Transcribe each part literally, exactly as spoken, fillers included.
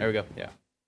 There we go. Yeah.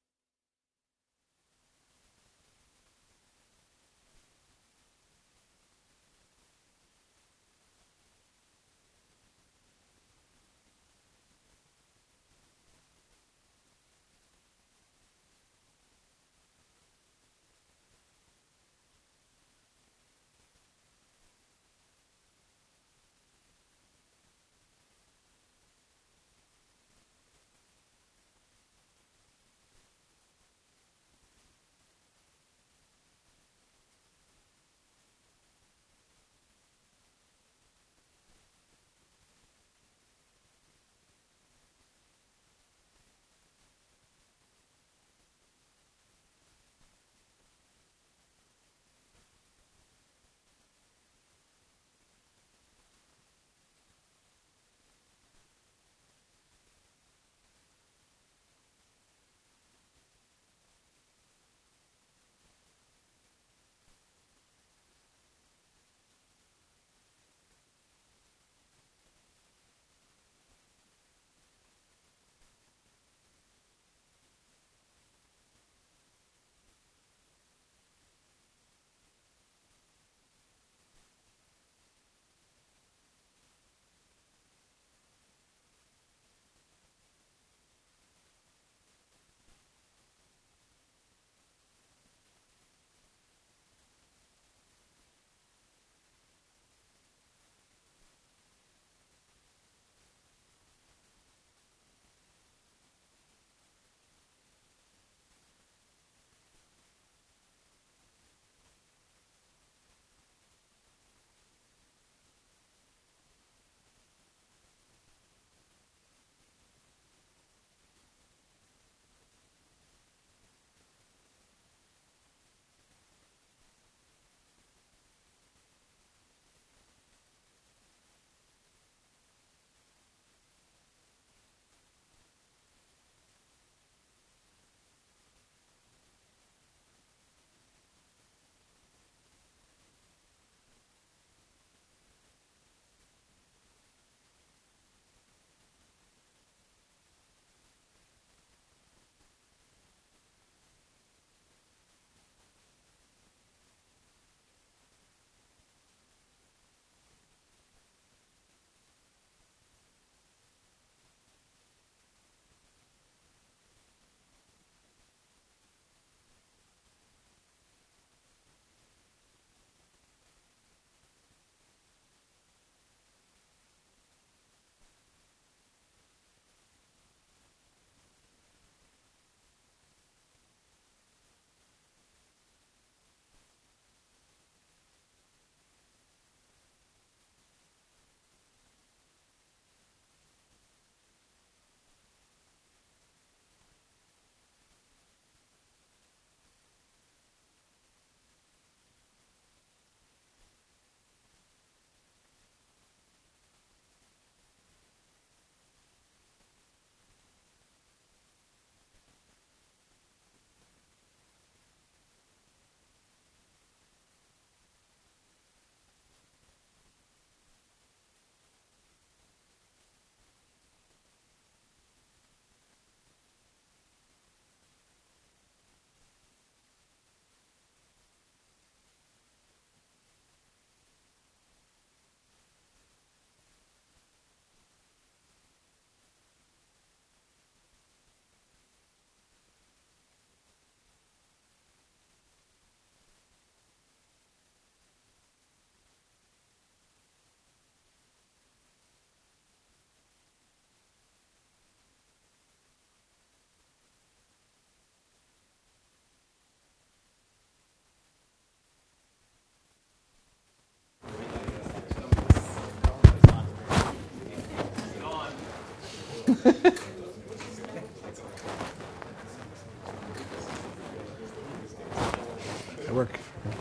At work.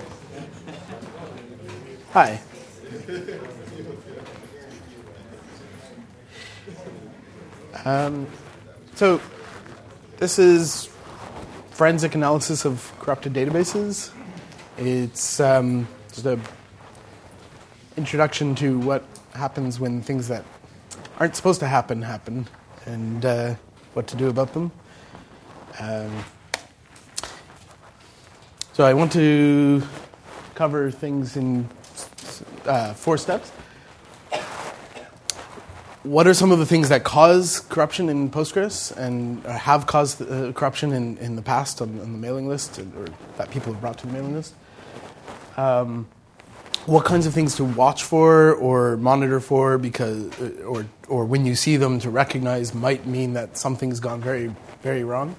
Hi. Um, so this is forensic analysis of corrupted databases. It's um, just a introduction to what happens when things that aren't supposed to happen happen, and uh, what to do about them. Um, so I want to cover things in uh, four steps. What are some of the things that cause corruption in Postgres and have caused uh, corruption in, in the past on, on the mailing list, or that people have brought to the mailing list? Um, what kinds of things to watch for or monitor for, because or or when you see them to recognize might mean that something's gone very, very wrong.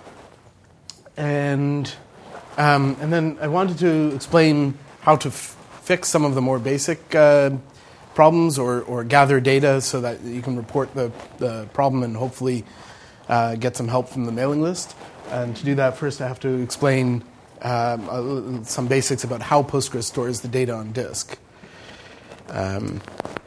And um, and then I wanted to explain how to f- fix some of the more basic uh, problems, or, or gather data so that you can report the, the problem and hopefully uh, get some help from the mailing list. And to do that, first I have to explain um, uh, some basics about how Postgres stores the data on disk. Um,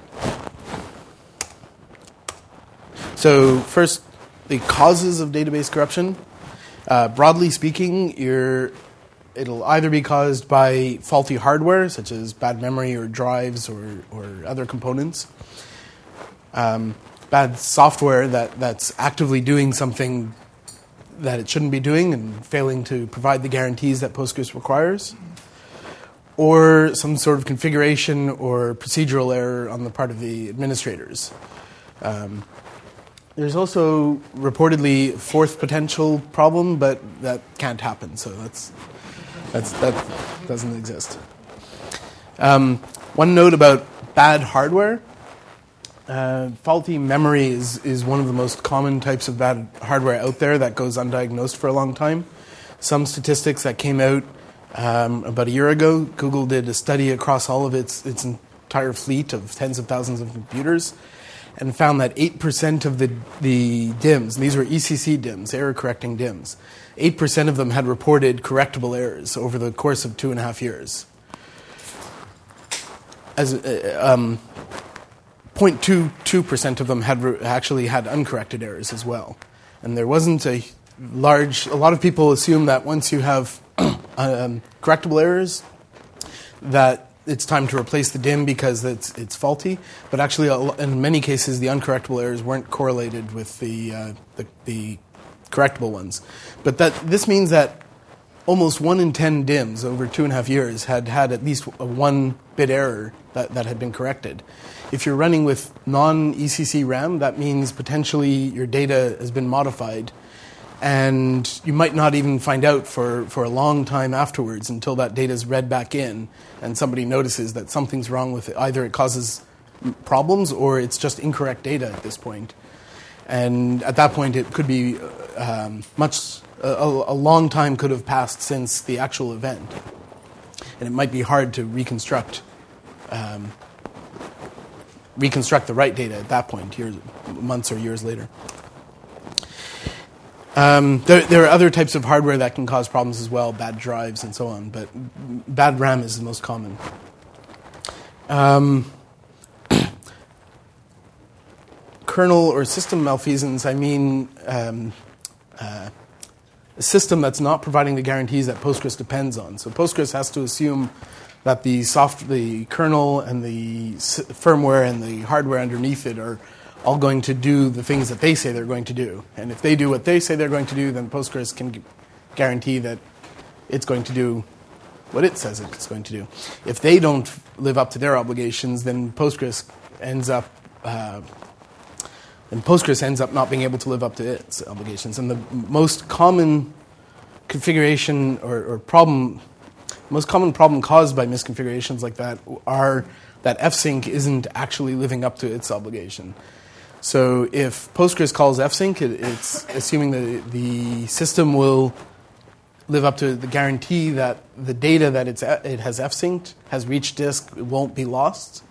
so first, the causes of database corruption. Uh, broadly speaking, you're It'll either be caused by faulty hardware, such as bad memory or drives or, or other components. Um, bad software that, that's actively doing something that it shouldn't be doing and failing to provide the guarantees that Postgres requires. Or some sort of configuration or procedural error on the part of the administrators. Um, there's also reportedly a fourth potential problem, but that can't happen, so that's... That's, that doesn't exist. Um, one note about bad hardware. Uh, faulty memory is, is one of the most common types of bad hardware out there that goes undiagnosed for a long time. Some statistics that came out um, about a year ago, Google did a study across all of its, its entire fleet of tens of thousands of computers and found that eight percent of the, the D I Ms, and these were E C C D I Ms, error-correcting D I Ms, eight percent of them had reported correctable errors over the course of two and a half years. As uh, um, zero point two two percent of them had re- actually had uncorrected errors as well. And there wasn't a large... A lot of people assume that once you have um, correctable errors, that it's time to replace the D I M because it's it's faulty. But actually, in many cases, the uncorrectable errors weren't correlated with the uh, the, the correctable ones. But that this means that almost one in ten D I Ms over two and a half years had had at least a one bit error that, that had been corrected. If you're running with non-E C C RAM, that means potentially your data has been modified, and you might not even find out for, for a long time afterwards until that data is read back in and somebody notices that something's wrong with it. Either it causes problems or it's just incorrect data at this point. And at that point, it could be um, much, a, a long time could have passed since the actual event. And it might be hard to reconstruct um, reconstruct the right data at that point, years, months or years later. Um, there, there are other types of hardware that can cause problems as well, bad drives and so on, but bad RAM is the most common. Um, kernel or system malfeasance, I mean um, uh, a system that's not providing the guarantees that Postgres depends on. So Postgres has to assume that the soft, the kernel and the s- firmware and the hardware underneath it are all going to do the things that they say they're going to do. And if they do what they say they're going to do, then Postgres can g- guarantee that it's going to do what it says it's going to do. If they don't live up to their obligations, then Postgres ends up uh, then Postgres ends up not being able to live up to its obligations. And the most common configuration or, or problem, most common problem caused by misconfigurations like that are that F sync isn't actually living up to its obligation. So if Postgres calls F sync, it, it's assuming that the system will live up to the guarantee that the data that it's, it has F synced has reached disk, it won't be lost.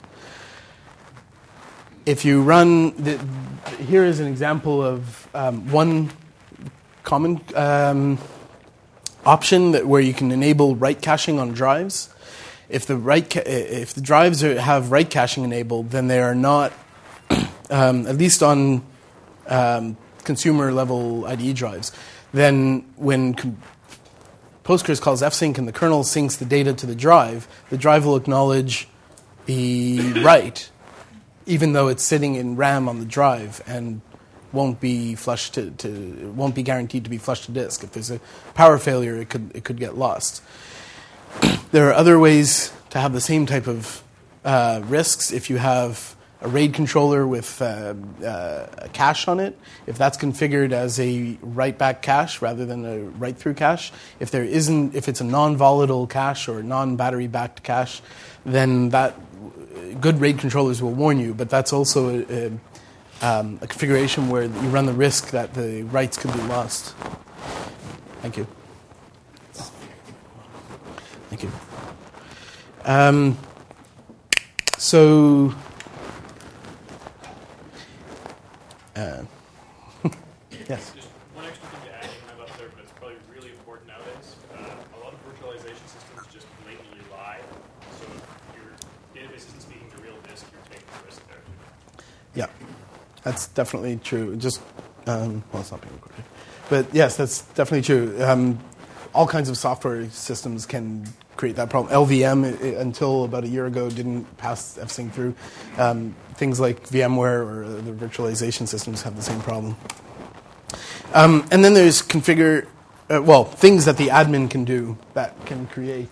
If you run, the, here is an example of um, one common um, option that where you can enable write caching on drives. If the write ca- if the drives are, have write caching enabled, then they are not, um, at least on um, consumer level I D E drives. Then when com- Postgres calls F sync and the kernel syncs the data to the drive, the drive will acknowledge the write, even though it's sitting in RAM on the drive. And won't be flushed to, to won't be guaranteed to be flushed to disk. If there's a power failure, it could it could get lost. There are other ways to have the same type of uh, risks. If you have a RAID controller with uh, uh, a cache on it, if that's configured as a write-back cache rather than a write-through cache, if there isn't, if it's a non-volatile cache or non-battery-backed cache, then that good RAID controllers will warn you. But that's also a, a, um, a configuration where you run the risk that the writes could be lost. Thank you. Thank you. Um, so. Uh, yes. Just one extra thing to add, you have up there, but it's probably really important nowadays. Uh, a lot of virtualization systems just blatantly lie. So if your database isn't speaking to real disk, you're taking a risk there. Yeah, that's definitely true. Just um, well, it's not being recorded, but yes, that's definitely true. Um, all kinds of software systems can create that problem. L V M, it, until about a year ago, didn't pass F sync through. Um, things like VMware or the virtualization systems have the same problem. Um, and then there's configure, uh, well, things that the admin can do that can create.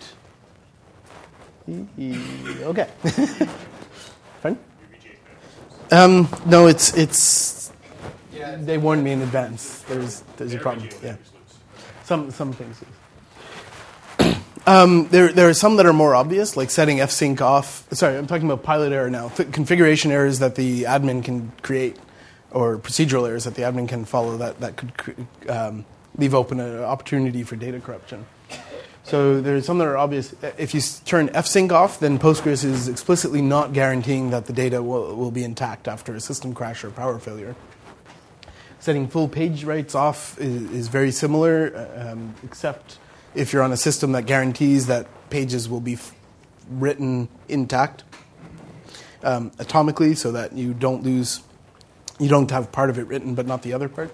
Okay. Fine. Um, no, it's it's. They warned me in advance. There's there's a problem. Yeah. Some some things. Um, there there are some that are more obvious, like setting F sync off. Sorry, I'm talking about pilot error now. Th- configuration errors that the admin can create, or procedural errors that the admin can follow that that could cre- um, leave open an opportunity for data corruption. So there's some that are obvious. If you s- turn F sync off, then Postgres is explicitly not guaranteeing that the data will, will be intact after a system crash or power failure. Setting full page writes off is, is very similar, um, except if you're on a system that guarantees that pages will be f- written intact um, atomically, so that you don't lose, you don't have part of it written but not the other part.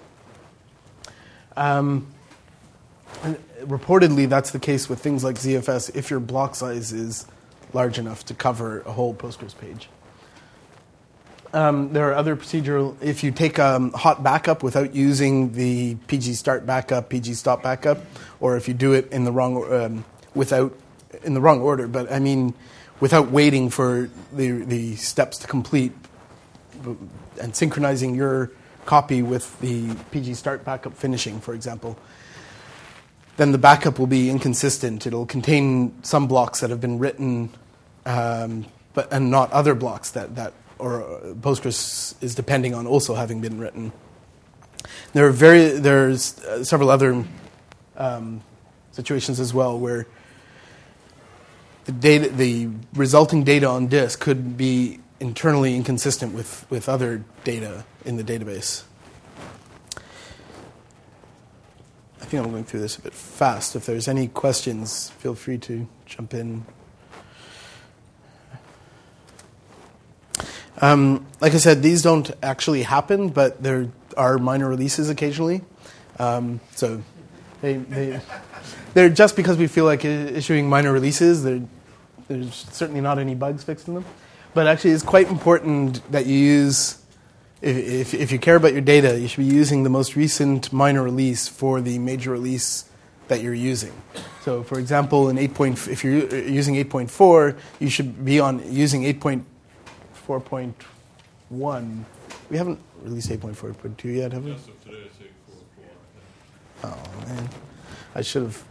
Um, and reportedly, that's the case with things like Z F S if your block size is large enough to cover a whole Postgres page. Um, there are other procedural, if you take a um, hot backup without using the P G start backup, P G stop backup, or if you do it in the wrong um, without in the wrong order, but I mean without waiting for the the steps to complete and synchronizing your copy with the P G start backup finishing, for example, then the backup will be inconsistent. It'll contain some blocks that have been written, um, but and not other blocks that that. or Postgres is depending on also having been written. There are very there's uh, several other um, situations as well where the data, the resulting data on disk could be internally inconsistent with, with other data in the database. I think I'm going through this a bit fast. If there's any questions, feel free to jump in. Um, like I said, these don't actually happen, but there are minor releases occasionally. Um, so they, they, they're just because we feel like issuing minor releases, there's certainly not any bugs fixed in them. But actually, it's quite important that you use, if, if, if you care about your data, you should be using the most recent minor release for the major release that you're using. So, for example, in eight point, if you're using eight point four, you should be on using eight point four point one. We haven't released eight point four point two yet, have we? Yes, of today it's eight point four four. Oh, man. I should have.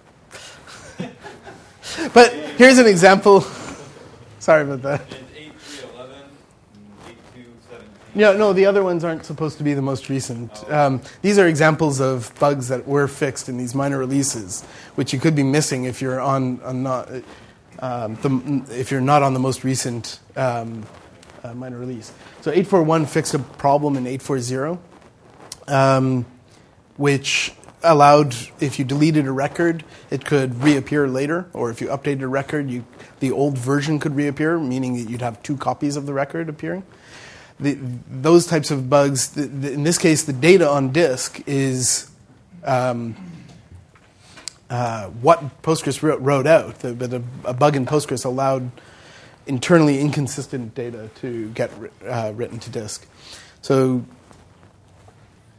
But here's an example. Sorry about that. And eight three eleven, eight two seventeen. Yeah, no, the other ones aren't supposed to be the most recent. Um, these are examples of bugs that were fixed in these minor releases, which you could be missing if you're on, on not, um, the, if you're not on the most recent um, uh, minor release. So eight four one fixed a problem in eight forty, um, which allowed, if you deleted a record, it could reappear later, or if you updated a record, you, the old version could reappear, meaning that you'd have two copies of the record appearing. The, those types of bugs, the, the, in this case, the data on disk is um, uh, what Postgres wrote, wrote out, the, but a, a bug in Postgres allowed internally inconsistent data to get uh, written to disk. So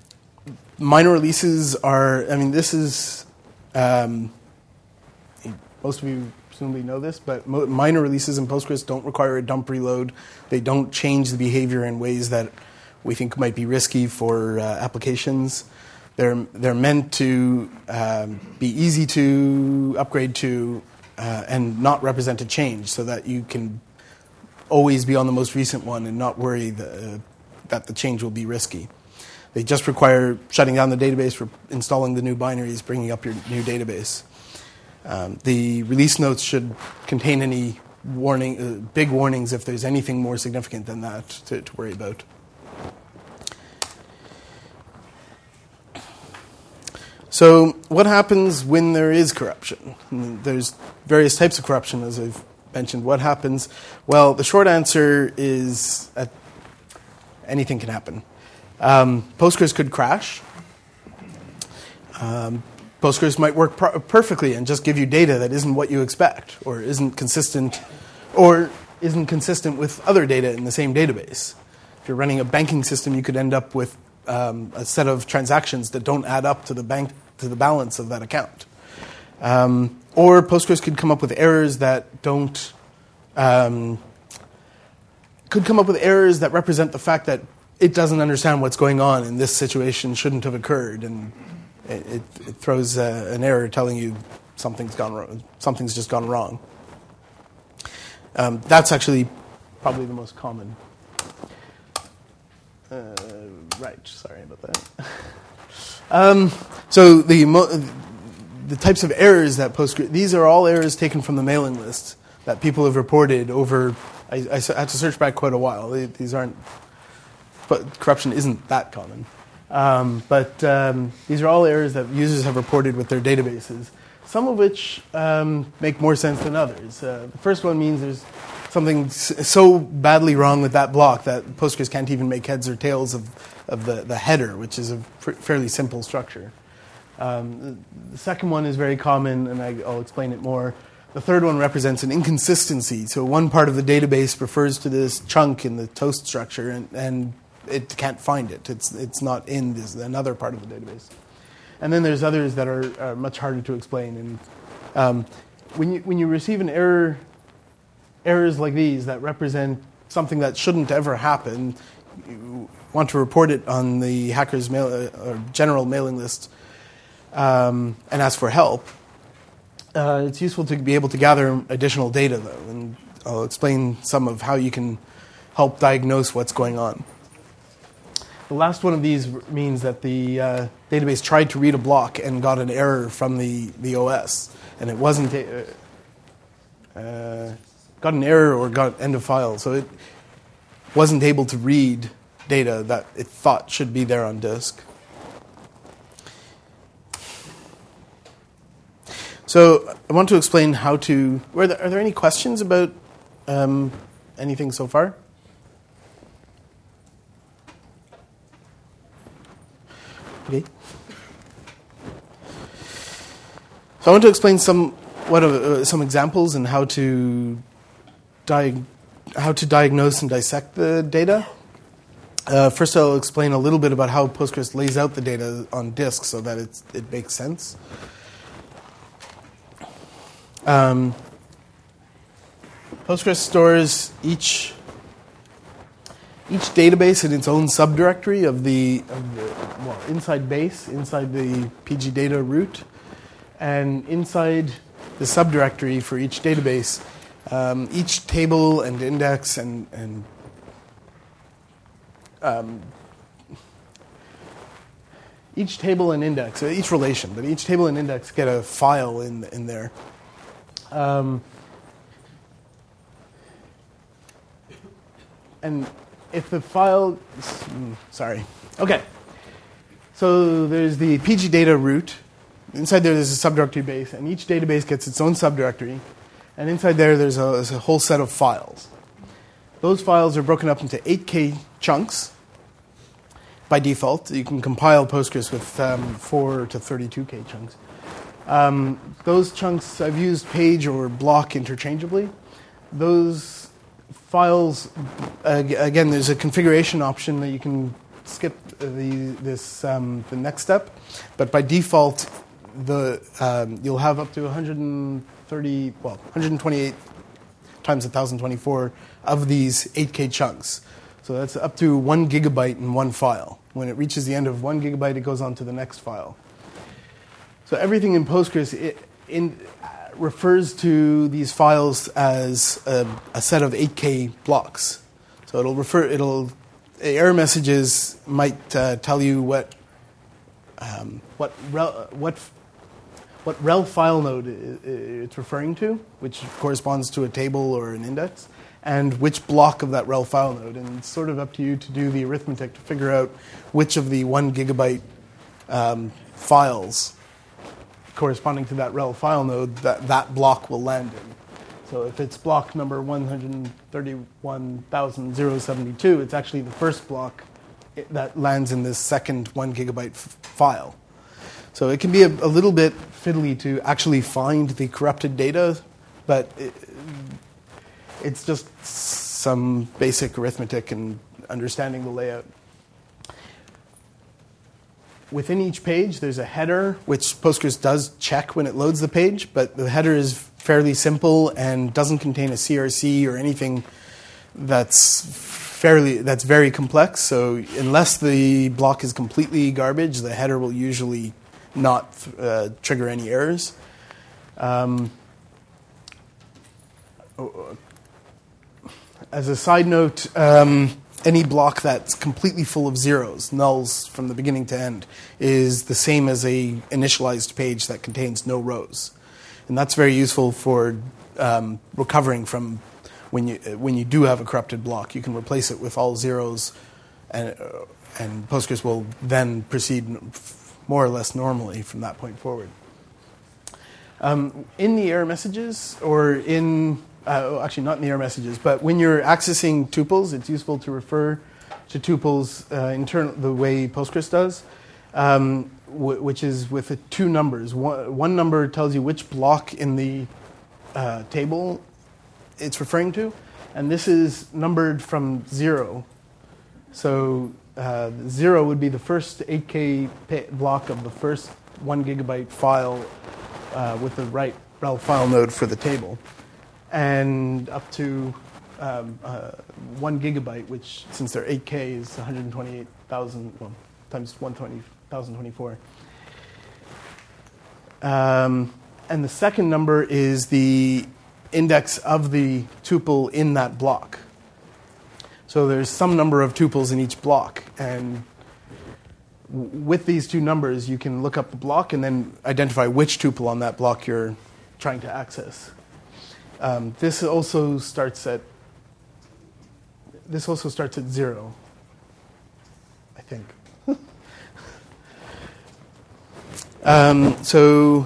minor releases are, I mean, this is, um, most of you presumably know this, but mo- minor releases in Postgres don't require a dump reload. They don't change the behavior in ways that we think might be risky for uh, applications. They're, they're meant to um, be easy to upgrade to uh, and not represent a change so that you can always be on the most recent one and not worry the, uh, that the change will be risky. They just require shutting down the database, re- installing the new binaries, bringing up your new database. Um, the release notes should contain any warning, uh, big warnings if there's anything more significant than that to, to worry about. So what happens when there is corruption? And there's various types of corruption, as I've mentioned. What happens? Well, the short answer is uh, anything can happen. Um, Postgres could crash. Um, Postgres might work pro- perfectly and just give you data that isn't what you expect, or isn't consistent, or isn't consistent with other data in the same database. If you're running a banking system, you could end up with um, a set of transactions that don't add up to the bank to the balance of that account. Um, or Postgres could come up with errors that don't um, could come up with errors that represent the fact that it doesn't understand what's going on and this situation shouldn't have occurred, and it, it, it throws uh, an error telling you something's gone wrong, something's just gone wrong. Um, that's actually probably the most common. Uh, right, sorry about that. um, so the mo- the types of errors that Postgres, these are all errors taken from the mailing list that people have reported over. I, I had to search back quite a while. They, these aren't, but corruption isn't that common. Um, but um, these are all errors that users have reported with their databases, some of which um, make more sense than others. Uh, the first one means there's something s- so badly wrong with that block that Postgres can't even make heads or tails of, of the, the header, which is a pr- fairly simple structure. Um, the second one is very common, and I, I'll explain it more. The third one represents an inconsistency. So one part of the database refers to this chunk in the toast structure, and, and it can't find it. It's it's not in this another part of the database. And then there's others that are, are much harder to explain. And um, when you when you receive an error, errors like these that represent something that shouldn't ever happen, you want to report it on the hacker's mail uh, or general mailing list um, and ask for help. Uh, it's useful to be able to gather additional data, though, and I'll explain some of how you can help diagnose what's going on. The last one of these means that the uh, database tried to read a block and got an error from the, the O S, and it wasn't a, uh, got an error or got end of file, so it wasn't able to read data that it thought should be there on disk. So I want to explain how to. Were there, are there any questions about um, anything so far? Okay. So I want to explain some what uh, some examples and how to diag- how to diagnose and dissect the data. Uh, first, I'll explain a little bit about how Postgres lays out the data on disk so that it's, it makes sense. Um, Postgres stores each each database in its own subdirectory of the, of the well inside base, inside the P G data root, and inside the subdirectory for each database, um, each table and index and and um, each table and index, each relation, but each table and index get a file in in there. Um, and if the file, sorry, okay. So there's the P G data root. Inside there, there's a subdirectory base, and each database gets its own subdirectory. And inside there, there's a, there's a whole set of files. Those files are broken up into eight K chunks. By default, you can compile Postgres with um, four to thirty-two K chunks. Um, those chunks, I've used page or block interchangeably. Those files, uh, again, there's a configuration option that you can skip the this um, the next step, but by default, the um, you'll have up to one hundred thirty, well, one hundred twenty-eight times one thousand twenty-four of these eight K chunks. So that's up to one gigabyte in one file. When it reaches the end of one gigabyte, it goes on to the next file. So everything in Postgres it, in, uh, refers to these files as a, a set of eight K blocks. So it'll refer, it'll, error messages might uh, tell you what, um, what, rel, what, what rel file node it's referring to, which corresponds to a table or an index, and which block of that rel file node. And it's sort of up to you to do the arithmetic to figure out which of the one gigabyte um, files corresponding to that rel file node that that block will land in. So if it's block number one hundred thirty-one thousand seventy-two, it's actually the first block that lands in this second one gigabyte f- file. So it can be a, a little bit fiddly to actually find the corrupted data, but it, it's just some basic arithmetic and understanding the layout. Within each page, there's a header, which Postgres does check when it loads the page, but the header is fairly simple and doesn't contain a C R C or anything that's fairly that's very complex. So unless the block is completely garbage, the header will usually not uh, trigger any errors. Um, as a side note, um, any block that's completely full of zeros, nulls from the beginning to end, is the same as a initialized page that contains no rows. And that's very useful for um, recovering from when you when you do have a corrupted block. You can replace it with all zeros, and, uh, and Postgres will then proceed more or less normally from that point forward. Um, in the error messages, or in Uh, actually, not in the error messages, but when you're accessing tuples, it's useful to refer to tuples uh, internal the way Postgres does, um, w- which is with the two numbers. One, one number tells you which block in the uh, table it's referring to, and this is numbered from zero. So uh, zero would be the first eight K pa- block of the first one gigabyte file uh, with the right rel file node for the table. And up to um, uh, one gigabyte, which since they're eight K is one hundred twenty-eight thousand well, times one thousand twenty-four. Um, and the second number is the index of the tuple in that block. So there's some number of tuples in each block, and w- with these two numbers, you can look up the block and then identify which tuple on that block you're trying to access. Um, this also starts at this also starts at zero, I think. um, so,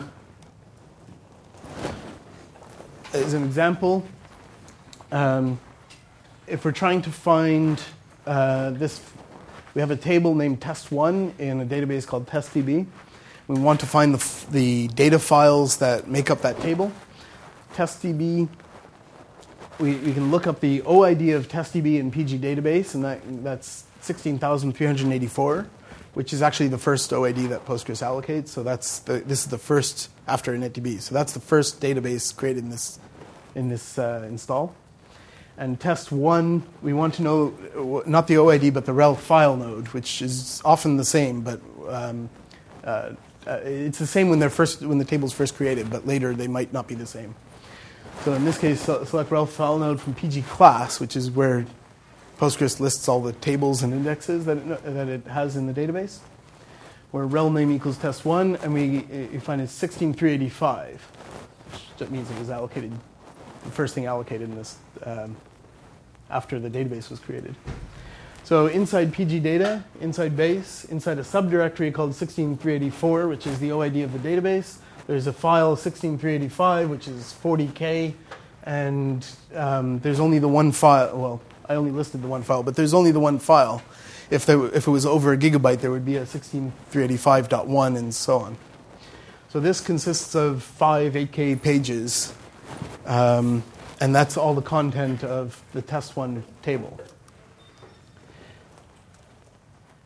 as an example, um, if we're trying to find uh, this, we have a table named test one in a database called TestDB. We want to find the, f- the data files that make up that table. TestDB, we, we can look up the O I D of TestDB in P G database, and that, that's sixteen thousand three hundred eighty-four, which is actually the first O I D that Postgres allocates. So that's the, this is the first after initdb. So that's the first database created in this in this uh, install. And test one, we want to know not the O I D but the rel file node, which is often the same, but um, uh, uh, it's the same when they're first when the table's first created, but later they might not be the same. So in this case, select rel file node from P G class, which is where Postgres lists all the tables and indexes that it, that it has in the database. Where rel name equals test one, and we, we find it's sixteen three eighty-five, which that means it was allocated, the first thing allocated in this um, after the database was created. So inside P G data, inside base, inside a subdirectory called sixteen three eighty-four, which is the O I D of the database, there's a file sixteen three eighty-five, which is forty K, and um, there's only the one file. Well, I only listed the one file, but there's only the one file. If there, if it was over a gigabyte, there would be a sixteen three eighty-five dot one and so on. So this consists of five eight K pages, um, and that's all the content of the test one table.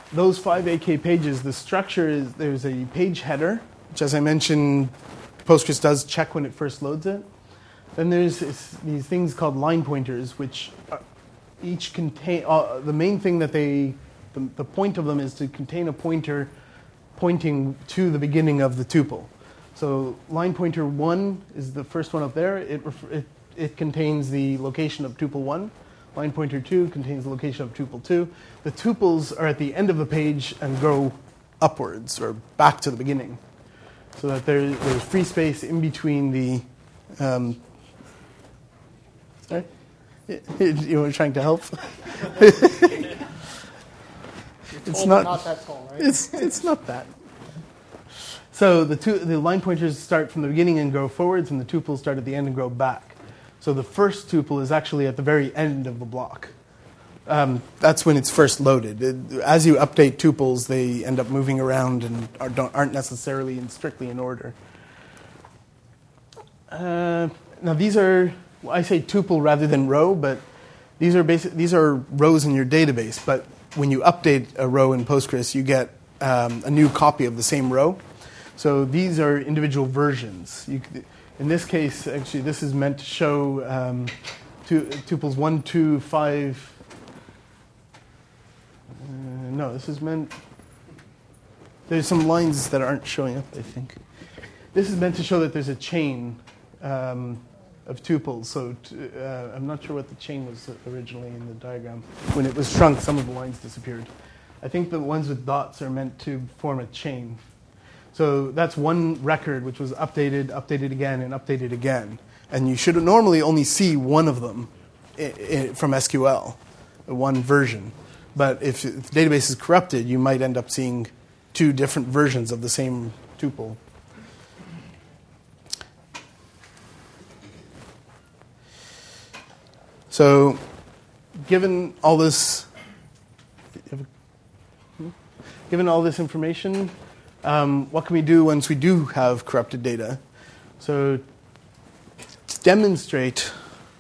those five A K pages, the structure is there's a page header, which, as I mentioned, Postgres does check when it first loads it. Then there's this, these things called line pointers, which are, each contain uh, the main thing that they the, the point of them is to contain a pointer pointing to the beginning of the tuple. So line pointer one is the first one up there. It, it, it contains the location of tuple one. Line pointer two contains the location of tuple two. The tuples are at the end of the page and go upwards or back to the beginning, so that there, there's free space in between the... Um, sorry? You were trying to help? It's not, not that tall, right? It's, it's not that. So the, two, the line pointers start from the beginning and go forwards, and the tuples start at the end and go back. So the first tuple is actually at the very end of the block. Um, that's when it's first loaded. It, as you update tuples, they end up moving around and are, don't, aren't necessarily in, strictly in order. Uh, now these are, well, I say tuple rather than row, but these are basic, these are rows in your database. But when you update a row in Postgres, you get um, a new copy of the same row. So these are individual versions. You, in this case, actually, this is meant to show um, tu- tuples one, two, five. Uh, no, this is meant. There's some lines that aren't showing up, I think. This is meant to show that there's a chain um, of tuples. So t- uh, I'm not sure what the chain was originally in the diagram. When it was shrunk, some of the lines disappeared. I think the ones with dots are meant to form a chain. So that's one record which was updated, updated again, and updated again. And you should normally only see one of them I- I from S Q L, one version. But if, if the database is corrupted, you might end up seeing two different versions of the same tuple. So given all this, given all this information, Um, what can we do once we do have corrupted data? So to demonstrate,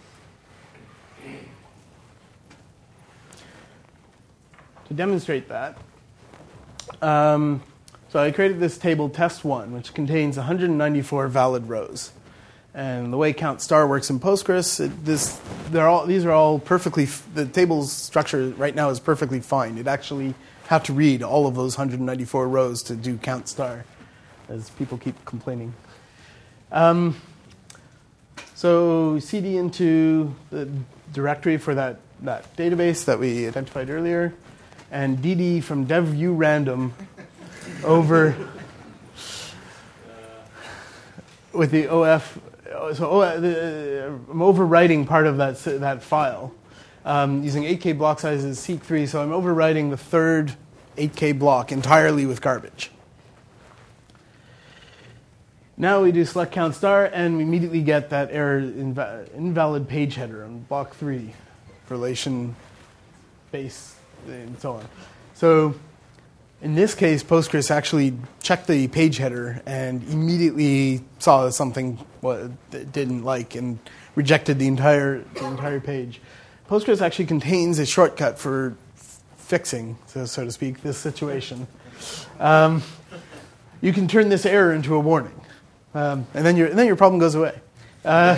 to demonstrate that, um, so I created this table test one, which contains one hundred ninety-four valid rows. And the way count star works in Postgres, it, this, they're all, these are all perfectly, the table's structure right now is perfectly fine. It actually have to read all of those one hundred ninety-four rows to do count star, as people keep complaining. Um, so cd into the directory for that, that database that we identified earlier, and dd from dev view random over with the O F. So oh, the, I'm overwriting part of that that file. Um, using eight K block sizes, seek three, so I'm overwriting the third eight K block entirely with garbage. Now we do select count star, and we immediately get that error inv- invalid page header on block three, relation base, and so on. So in this case, Postgres actually checked the page header and immediately saw something what it didn't like and rejected the entire the entire page. Postgres actually contains a shortcut for f- fixing, so, so to speak, this situation. Um, you can turn this error into a warning, um, and then your and then your problem goes away. Uh,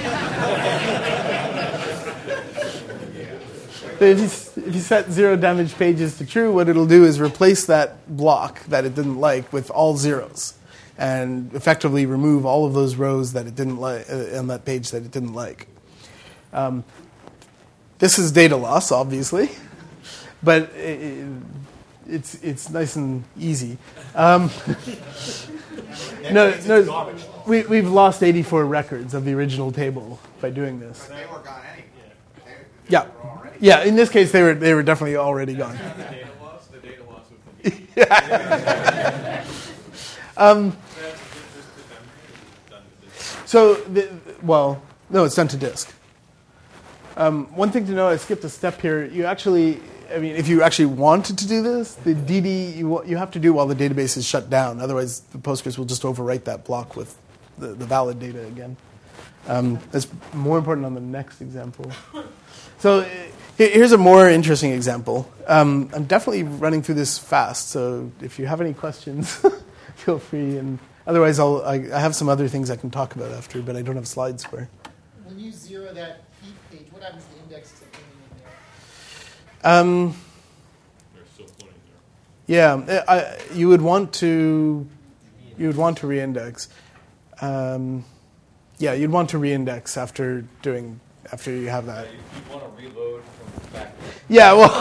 so if you, if you set zero damaged pages to true, what it'll do is replace that block that it didn't like with all zeros, and effectively remove all of those rows that it didn't like uh, on that page that it didn't like. Um, This is data loss, obviously, but it, it's it's nice and easy. Um, no, no, we, we've lost eighty-four records of the original table by doing this. But they were gone anyway. They, Yeah, they were already yeah. In this case, they were they were definitely already gone. The data loss, the data loss with the data. Um, That's just the memory is done to this. so, the, well, no, it's done to disk. Um, one thing to know, I skipped a step here. You actually, I mean, if you actually wanted to do this, the D D you, you have to do while the database is shut down. Otherwise, the Postgres will just overwrite that block with the, the valid data again. Um, that's more important on the next example. So uh, Here- Here's a more interesting example. Um, I'm definitely running through this fast, so if you have any questions, feel free. And otherwise, I'll, I, I have some other things I can talk about after, but I don't have slides for. When you zero that heap page, what happens to the indexes that came in there? Um, They're still pointing there. yeah, I, you would want to you would want to reindex. Um, yeah, you'd want to reindex after doing after you have that. You, you want to reload from the back. Yeah, well.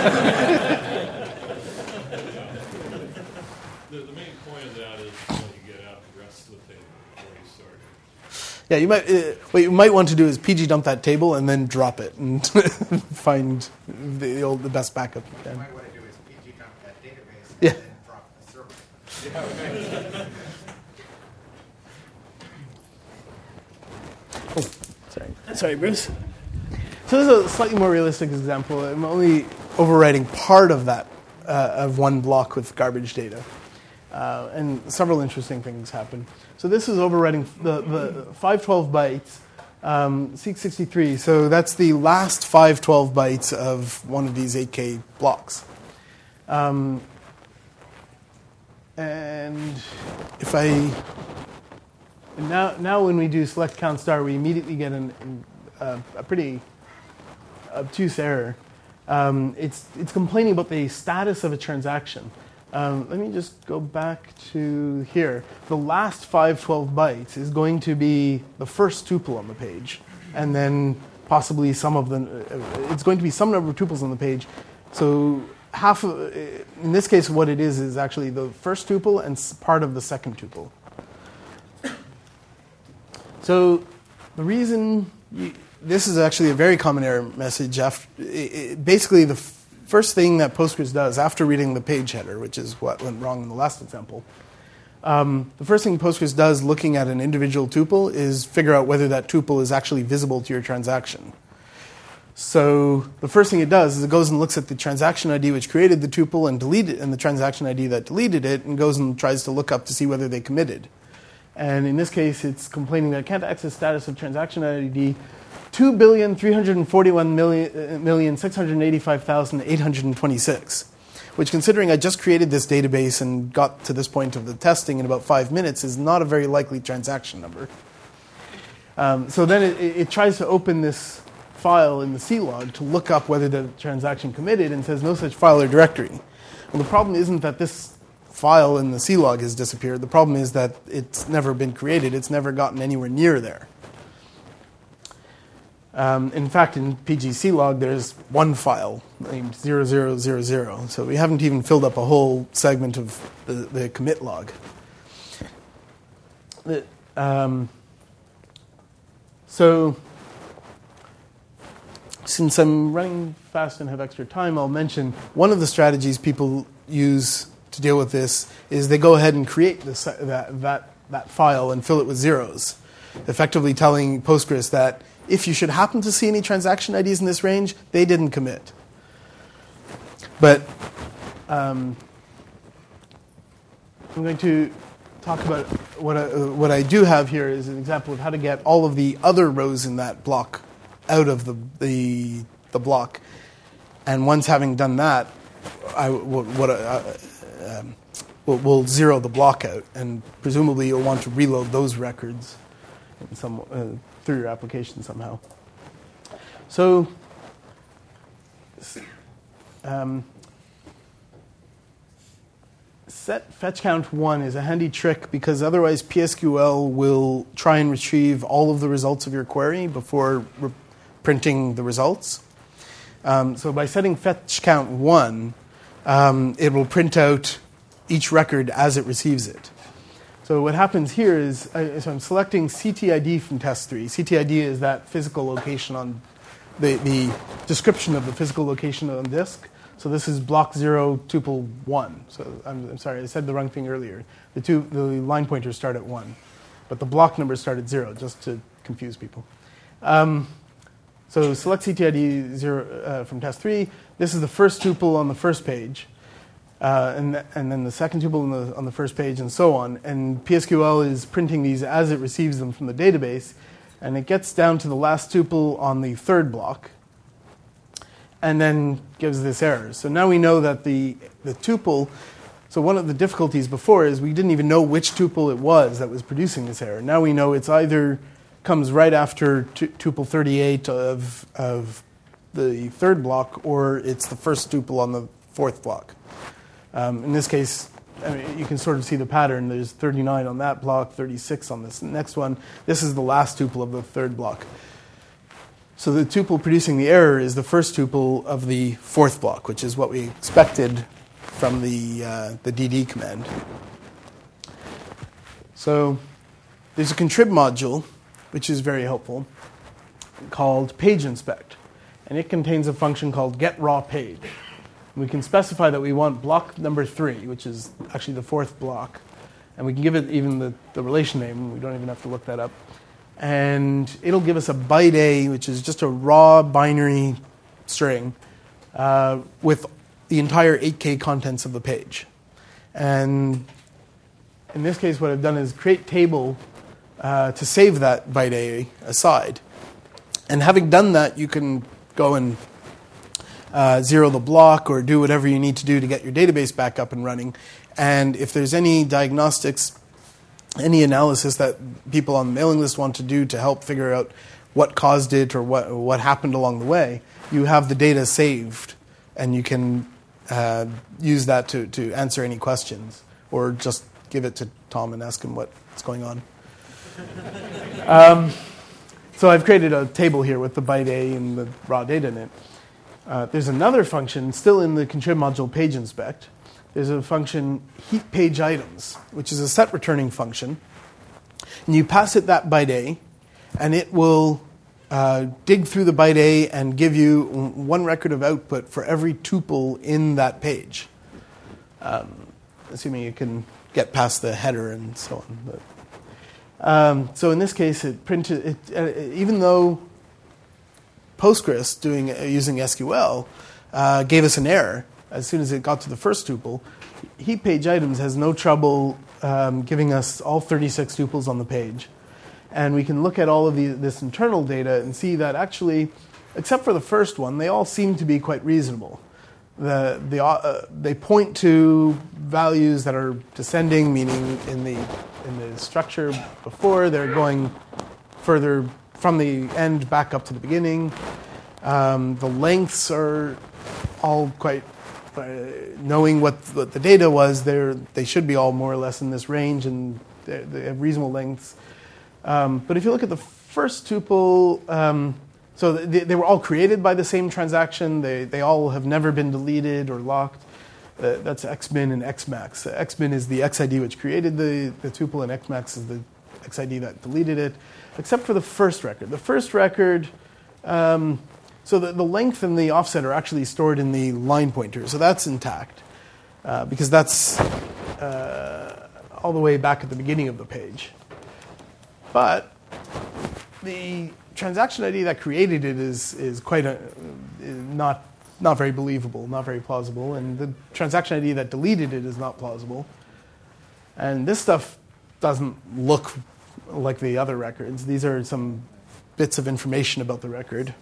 The, the main point of that is when you get out the rest of the page before you start. Yeah, you might. Uh, what you might want to do is P G dump that table and then drop it and find the old, the best backup you What can. you might want to do is P G dump that database and Yeah. then drop the server. Oh, sorry, sorry, Bruce. So this is a slightly more realistic example. I'm only overwriting part of that uh, of one block with garbage data, uh, and several interesting things happen. So this is overwriting the, the five twelve bytes, um, seek sixty-three. So that's the last five twelve bytes of one of these eight K blocks. Um, and if I and now now when we do select count star, we immediately get an, an, uh, a pretty obtuse error. Um, it's it's complaining about the status of a transaction. Um, let me just go back to here. The last five twelve bytes is going to be the first tuple on the page, and then possibly some of them. Uh, it's going to be some number of tuples on the page. So half of, in this case, what it is is actually the first tuple and s- part of the second tuple. So the reason you, this is actually a very common error message. After, it, it, basically, the f- first thing that Postgres does after reading the page header, which is what went wrong in the last example, um, the first thing Postgres does looking at an individual tuple is figure out whether that tuple is actually visible to your transaction. So the first thing it does is it goes and looks at the transaction I D which created the tuple and deleted, and the transaction I D that deleted it, and goes and tries to look up to see whether they committed. And in this case, it's complaining that it can't access status of transaction I D two billion three hundred forty-one million six hundred eighty-five thousand eight hundred twenty-six, which, considering I just created this database and got to this point of the testing in about five minutes, is not a very likely transaction number. Um, so then it, it tries to open this file in the C log to look up whether the transaction committed, and says no such file or directory. Well, the problem isn't that this file in the C log has disappeared. The problem is that it's never been created. It's never gotten anywhere near there. Um, in fact, in P G C log, there's one file named zero zero zero zero. So we haven't even filled up a whole segment of the, the commit log. The, um, so since I'm running fast and have extra time, I'll mention one of the strategies people use to deal with this is they go ahead and create this, that, that, that file and fill it with zeros, effectively telling Postgres that if you should happen to see any transaction I Ds in this range, they didn't commit. But um, I'm going to talk about what I, uh, what I do have here is an example of how to get all of the other rows in that block out of the the, the block. And once having done that, I will, what uh, um, we'll, we'll zero the block out, and presumably you'll want to reload those records in some uh, through your application somehow. So, um, set fetch count one is a handy trick because otherwise P S Q L will try and retrieve all of the results of your query before re- printing the results. Um, so by setting fetch count one, um, it will print out each record as it receives it. So what happens here is, I, so I'm selecting C T I D from test three. C T I D is that physical location on the, the description of the physical location on disk. So this is block zero tuple one. So I'm, I'm sorry, I said the wrong thing earlier. The two the line pointers start at one, but the block numbers start at zero, just to confuse people. Um, so select C T I D zero uh, from test three. This is the first tuple on the first page. Uh, and, th- and then the second tuple on the, on the first page, and so on. And P S Q L is printing these as it receives them from the database. And it gets down to the last tuple on the third block. and then gives this error. So now we know that the, the tuple, so one of the difficulties before is we didn't even know which tuple it was that was producing this error. Now we know it's either comes right after tu- tuple thirty-eight of, of the third block, or it's the first tuple on the fourth block. Um, in this case, I mean, you can sort of see the pattern. There's thirty-nine on that block, thirty-six on this next one. This is the last tuple of the third block. So the tuple producing the error is the first tuple of the fourth block, which is what we expected from the uh, the D D command. So there's a contrib module, which is very helpful, called page inspect. And it contains a function called get raw page. We can specify that we want block number three, which is actually the fourth block. And we can give it even the, the relation name. We don't even have to look that up. And it'll give us a byte A, which is just a raw binary string uh, with the entire eight K contents of the page. And in this case, what I've done is create table uh, to save that byte A aside. And having done that, you can go and uh, zero the block or do whatever you need to do to get your database back up and running. And if there's any diagnostics, any analysis that people on the mailing list want to do to help figure out what caused it or what what happened along the way, you have the data saved, and you can uh, use that to, to answer any questions, or just give it to Tom and ask him what's going on. um, so I've created a table here with the byte A and the raw data in it. Uh, there's another function still in the contrib module page inspect. There's a function heap page items, which is a set returning function. And you pass it that byte A, and it will uh, dig through the byte A and give you one record of output for every tuple in that page, um, assuming you can get past the header and so on. But, um, so in this case, it printed it, uh, even though Postgres doing uh, using S Q L uh, gave us an error as soon as it got to the first tuple, heap page items has no trouble um, giving us all thirty-six tuples on the page. And we can look at all of the, this internal data and see that actually, except for the first one, they all seem to be quite reasonable. The, the, uh, they point to values that are descending, meaning in the, in the structure before, they're going further from the end back up to the beginning. Um, the lengths are all quite, uh, knowing what, what the data was, they're, they should be all more or less in this range, and they have reasonable lengths. Um, but if you look at the first tuple, um, so they, they were all created by the same transaction. They they all have never been deleted or locked. Uh, that's xmin and xmax. Uh, xmin is the X I D which created the, the tuple, and xmax is the X I D that deleted it, except for the first record. The first record, um, so the, the length and the offset are actually stored in the line pointer. So that's intact, uh, because that's uh, all the way back at the beginning of the page. But the transaction I D that created it is is quite a, is not not very believable, not very plausible, and the transaction I D that deleted it is not plausible. And this stuff doesn't look like the other records. These are some bits of information about the record.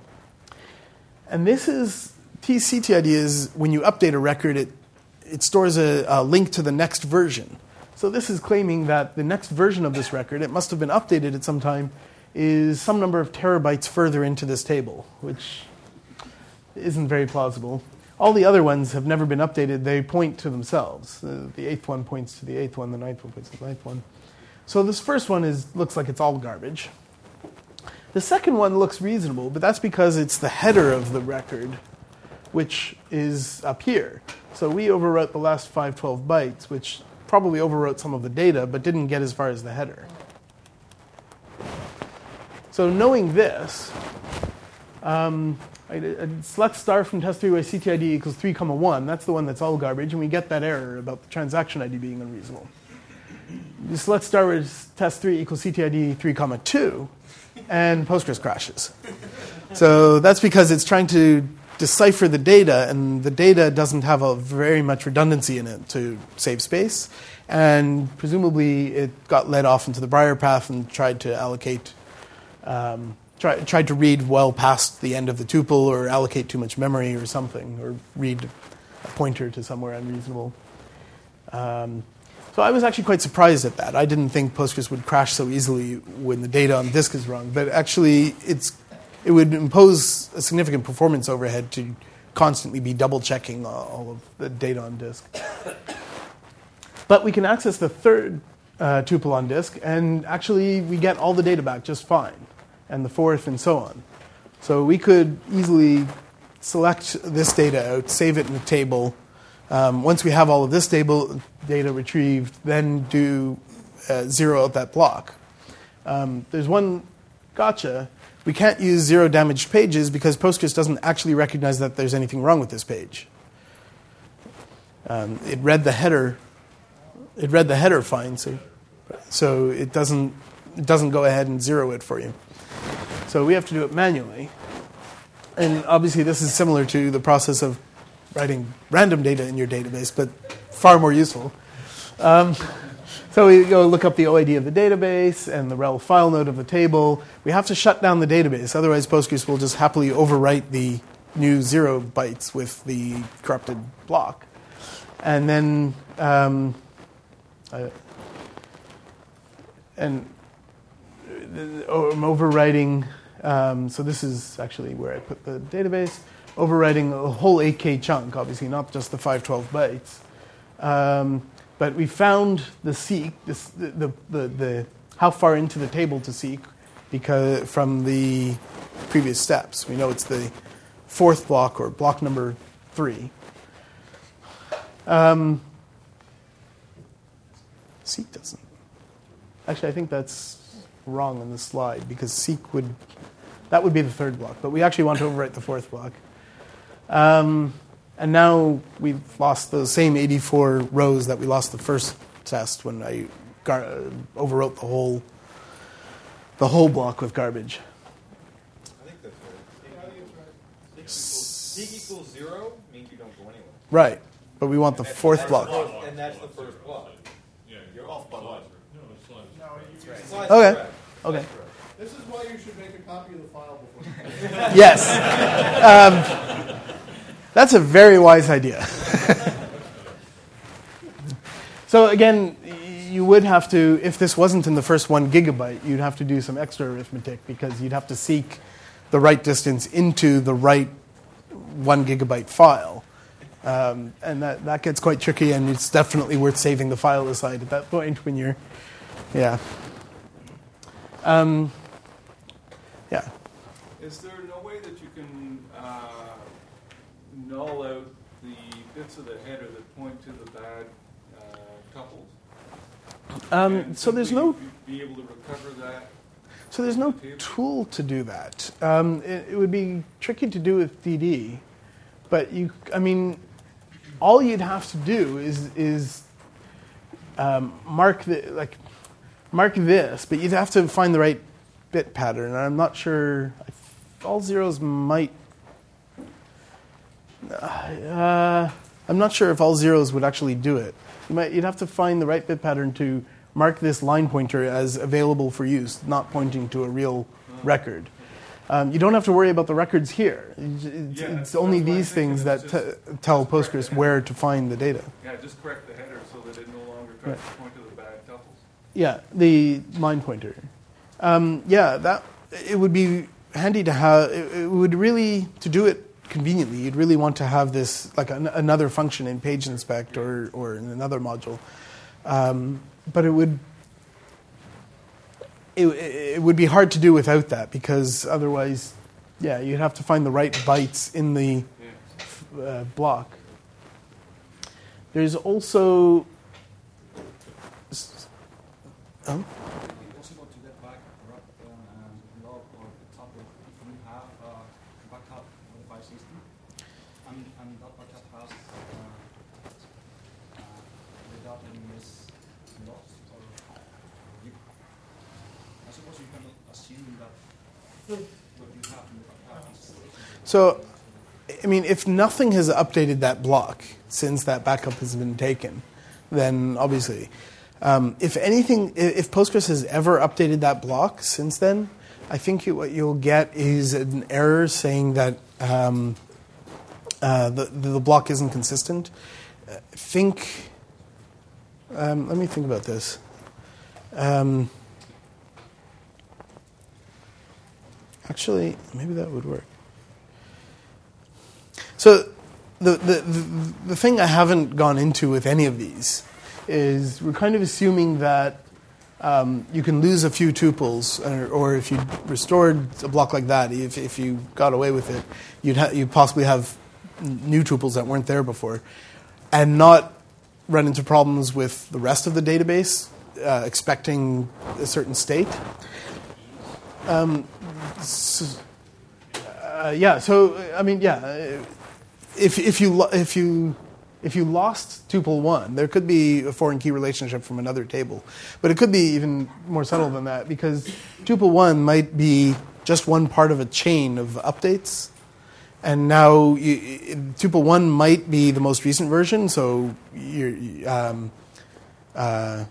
And this is T C T I D is when you update a record, it it stores a, a link to the next version. So this is claiming that the next version of this record, it must have been updated at some time, is some number of terabytes further into this table, which isn't very plausible. All the other ones have never been updated. They point to themselves. Uh, the eighth one points to the eighth one. The ninth one points to the ninth one. So this first one is looks like it's all garbage. The second one looks reasonable, but that's because it's the header of the record, which is up here. So we overwrote the last five twelve bytes, which probably overwrote some of the data, but didn't get as far as the header. So knowing this, um, I, I select star from test three where C T I D equals three comma one. That's the one that's all garbage, and we get that error about the transaction I D being unreasonable. You select star where test three equals C T I D three comma two, and Postgres crashes. So that's because it's trying to decipher the data, and the data doesn't have a very much redundancy in it to save space, and presumably it got led off into the briar path and tried to allocate um, try, tried to read well past the end of the tuple or allocate too much memory or something, or read a pointer to somewhere unreasonable. Um, so I was actually quite surprised at that. I didn't think Postgres would crash so easily when the data on disk is wrong, but actually it's it would impose a significant performance overhead to constantly be double-checking all of the data on disk. But we can access the third uh, tuple on disk, and actually we get all the data back just fine, and the fourth, and so on. So we could easily select this data out, save it in a table. Um, once we have all of this table data retrieved, then do uh, zero out that block. Um, there's one gotcha. We can't use zero damaged pages because Postgres doesn't actually recognize that there's anything wrong with this page. Um, it read the header. It read the header fine, so so it doesn't it doesn't go ahead and zero it for you. So we have to do it manually. And obviously, this is similar to the process of writing random data in your database, but far more useful. Um, So we go look up the O I D of the database and the rel file node of the table. We have to shut down the database. Otherwise, Postgres will just happily overwrite the new zero bytes with the corrupted block. And then, um, uh, and uh, I'm overwriting, um, so this is actually where I put the database, overwriting a whole eight K chunk, obviously, not just the five twelve bytes. Um, But we found the seek, this, the, the, the, the how far into the table to seek, because from the previous steps. We know it's the fourth block or block number three. Um, seek doesn't. Actually, I think that's wrong on the slide because seek would that would be the third block. But we actually want to overwrite the fourth block. Um, And now we've lost those same eighty-four rows that we lost the first test when I gar- uh, overwrote the whole the whole block with garbage. I think that's right. Seek equals zero means you don't go anywhere. Right, but we want the That's- fourth that's block. the first- And that's the first block. Yeah, You're off by one. No, it's fine. No, you That's use right. it. Okay. Correct. Okay. This is why you should make a copy of the file before you Yes. Um, that's a very wise idea. So again, you would have to, if this wasn't in the first one gigabyte, you'd have to do some extra arithmetic because you'd have to seek the right distance into the right one gigabyte file. Um, and that, that gets quite tricky, and it's definitely worth saving the file aside at that point when you're, yeah. Um, yeah. Is there no way that you can uh, null out the bits of the header that point to the bad uh, tuples? Um, And so there's simply no be able to recover that? so there's no tool to do that. Um, it, it would be tricky to do with D D, but you, I mean, all you'd have to do is is um, mark the like mark this, but you'd have to find the right bit pattern. And I'm not sure. All zeros might. Uh, I'm not sure if all zeros would actually do it. You might, you'd have to find the right bit pattern to mark this line pointer as available for use, not pointing to a real record. Um, you don't have to worry about the records here. It's, Yeah, it's only that's what I'm these thinking. things that It's t- just- tell just correct Postgres the where header. to find the data. Yeah, just correct the header so that it no longer tries to point to the bad tuples. Yeah, the line pointer. Um, yeah, that it would be handy to have. It, it would really to do it conveniently. You'd really want to have this like an, another function in Page Inspect or or in another module. Um, but it would. It, it would be hard to do without that because otherwise, yeah, you'd have to find the right bytes in the Yeah. uh, block. There's also. Oh. It's possible to get back corrupt um, log or the tuple if you have a backup modified system, and, and that backup has uh, uh, the data is lost, or you, I suppose you can assume that what you have in the backup is. So, I mean, if nothing has updated that block since that backup has been taken, then obviously, um, if anything, if Postgres has ever updated that block since then, I think you, what you'll get is an error saying that um, uh, the, the block isn't consistent. Uh, think, um, let me think about this. Um, actually, maybe that would work. So the, the, the, the thing I haven't gone into with any of these is we're kind of assuming that Um, you can lose a few tuples, or, or if you restored a block like that, if, if you got away with it, you'd, ha- you'd possibly have new tuples that weren't there before, and not run into problems with the rest of the database, uh, expecting a certain state. Um, so, uh, yeah. So I mean, yeah. If if you lo- if you If you lost tuple one, there could be a foreign key relationship from another table. But it could be even more subtle than that, because tuple one might be just one part of a chain of updates. And now you, tuple one might be the most recent version, so you're, um, uh,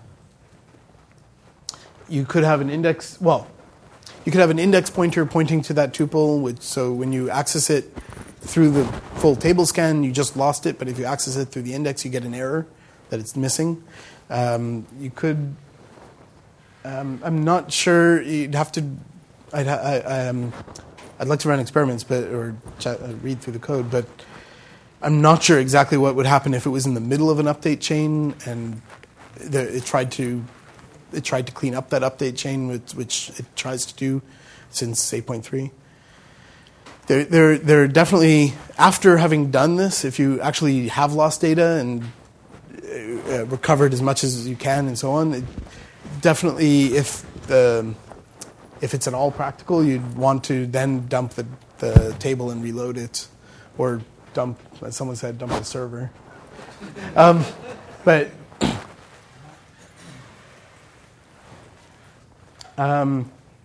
you could have an index, well, you could have an index pointer pointing to that tuple, which, so when you access it through the full table scan, you just lost it, but if you access it through the index, you get an error that it's missing. Um, you could, um, I'm not sure, you'd have to, I'd, I, um, I'd like to run experiments but or chat, uh, read through the code, but I'm not sure exactly what would happen if it was in the middle of an update chain and the, it tried to it tried to clean up that update chain, which, which it tries to do since eight point three. They're, they're, they're definitely, after having done this, if you actually have lost data and uh, recovered as much as you can and so on, it definitely, if the, if it's at all practical, you'd want to then dump the, the table and reload it, or dump, as someone said, dump the server. Um, but um,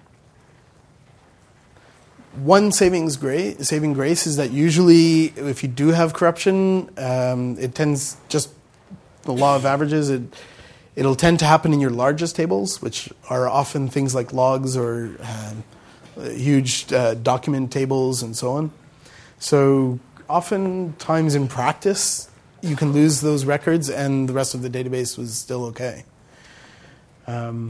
One savings gra- saving grace is that usually, if you do have corruption, um, it tends, just the law of averages, it, it'll tend to happen in your largest tables, which are often things like logs or um, huge uh, document tables and so on. So oftentimes in practice, you can lose those records and the rest of the database was still okay. Um,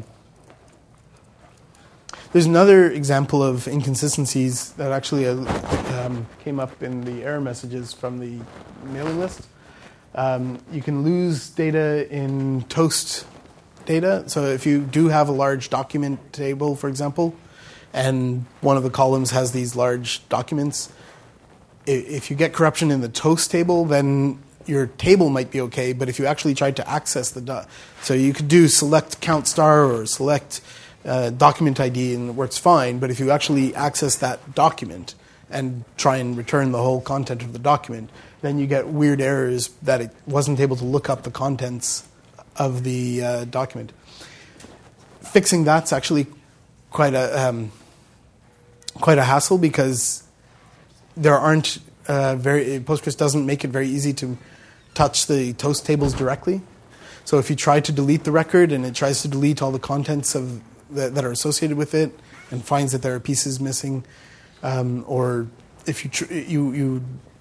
There's another example of inconsistencies that actually uh, um, came up in the error messages from the mailing list. Um, you can lose data in toast data. So if you do have a large document table, for example, and one of the columns has these large documents, if you get corruption in the toast table, then your table might be okay. But if you actually tried to access the do- so you could do select count star or select Uh, document I D and it works fine, but if you actually access that document and try and return the whole content of the document, then you get weird errors that it wasn't able to look up the contents of the uh, document. Fixing that's actually quite a um, quite a hassle, because there aren't uh, very Postgres doesn't make it very easy to touch the toast tables directly. So if you try to delete the record and it tries to delete all the contents of That, that are associated with it, and finds that there are pieces missing, um, or if you tr- you you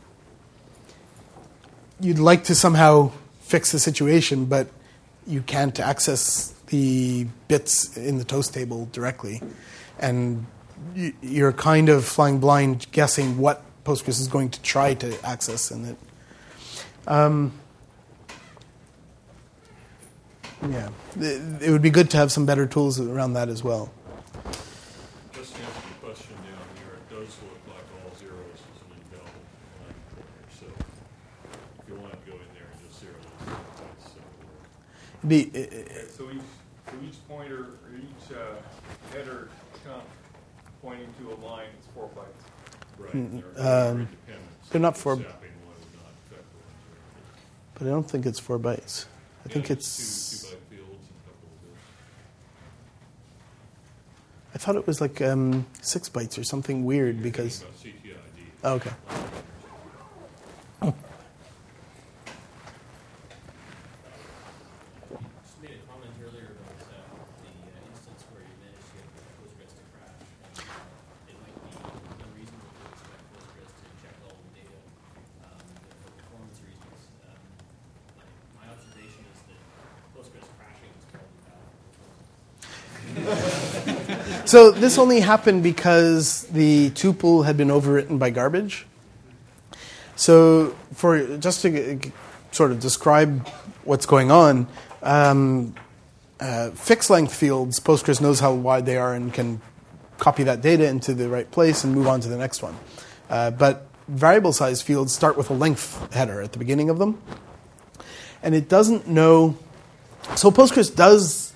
you'd like to somehow fix the situation, but you can't access the bits in the toast table directly, and you, you're kind of flying blind, guessing what Postgres is going to try to access, and it. Um, Yeah, it would be good to have some better tools around that as well. Just to answer the question down here, it does look like all zeros is an invalid line pointer. So if you want to go in there and just zero those points, that would work. Be, uh, Okay, so each, so each pointer, or each uh, header chunk pointing to a line is four bytes. Right. Mm, They're, um, they're independent. So they're not four- zapping one would not affect the ones that are- but I don't think it's four bytes. I think Yeah, it's. two, two byte fields and a couple of bits. I thought it was like um, six bytes or something weird You're because. thinking about C T I D. Oh, okay. Just made a comment earlier about uh, the uh, instance where you managed to get Postgres to crash. So this only happened because the tuple had been overwritten by garbage. So for just to g- sort of describe what's going on, um, uh, fixed length fields, Postgres knows how wide they are and can copy that data into the right place and move on to the next one. Uh, but variable size fields start with a length header at the beginning of them. And it doesn't know. So Postgres does.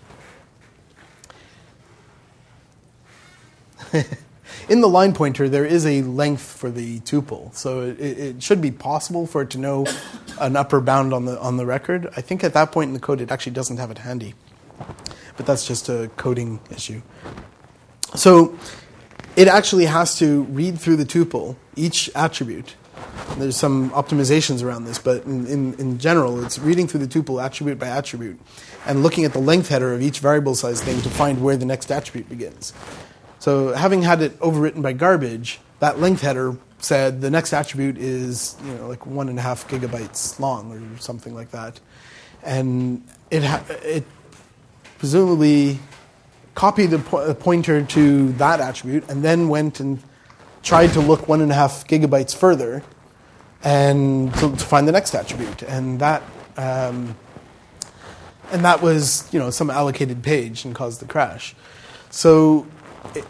In the line pointer, there is a length for the tuple, so it, it should be possible for it to know an upper bound on the on the record. I think at that point in the code, it actually doesn't have it handy, but that's just a coding issue. So it actually has to read through the tuple, each attribute. There's some optimizations around this, but in, in, in general, it's reading through the tuple attribute by attribute and looking at the length header of each variable size thing to find where the next attribute begins. So having had it overwritten by garbage, that length header said the next attribute is, you know, like one and a half gigabytes long or something like that. And it ha- it presumably copied the, po- the pointer to that attribute and then went and tried to look one and a half gigabytes further and to, to find the next attribute. And that um, and that was, you know, some allocated page and caused the crash. So it,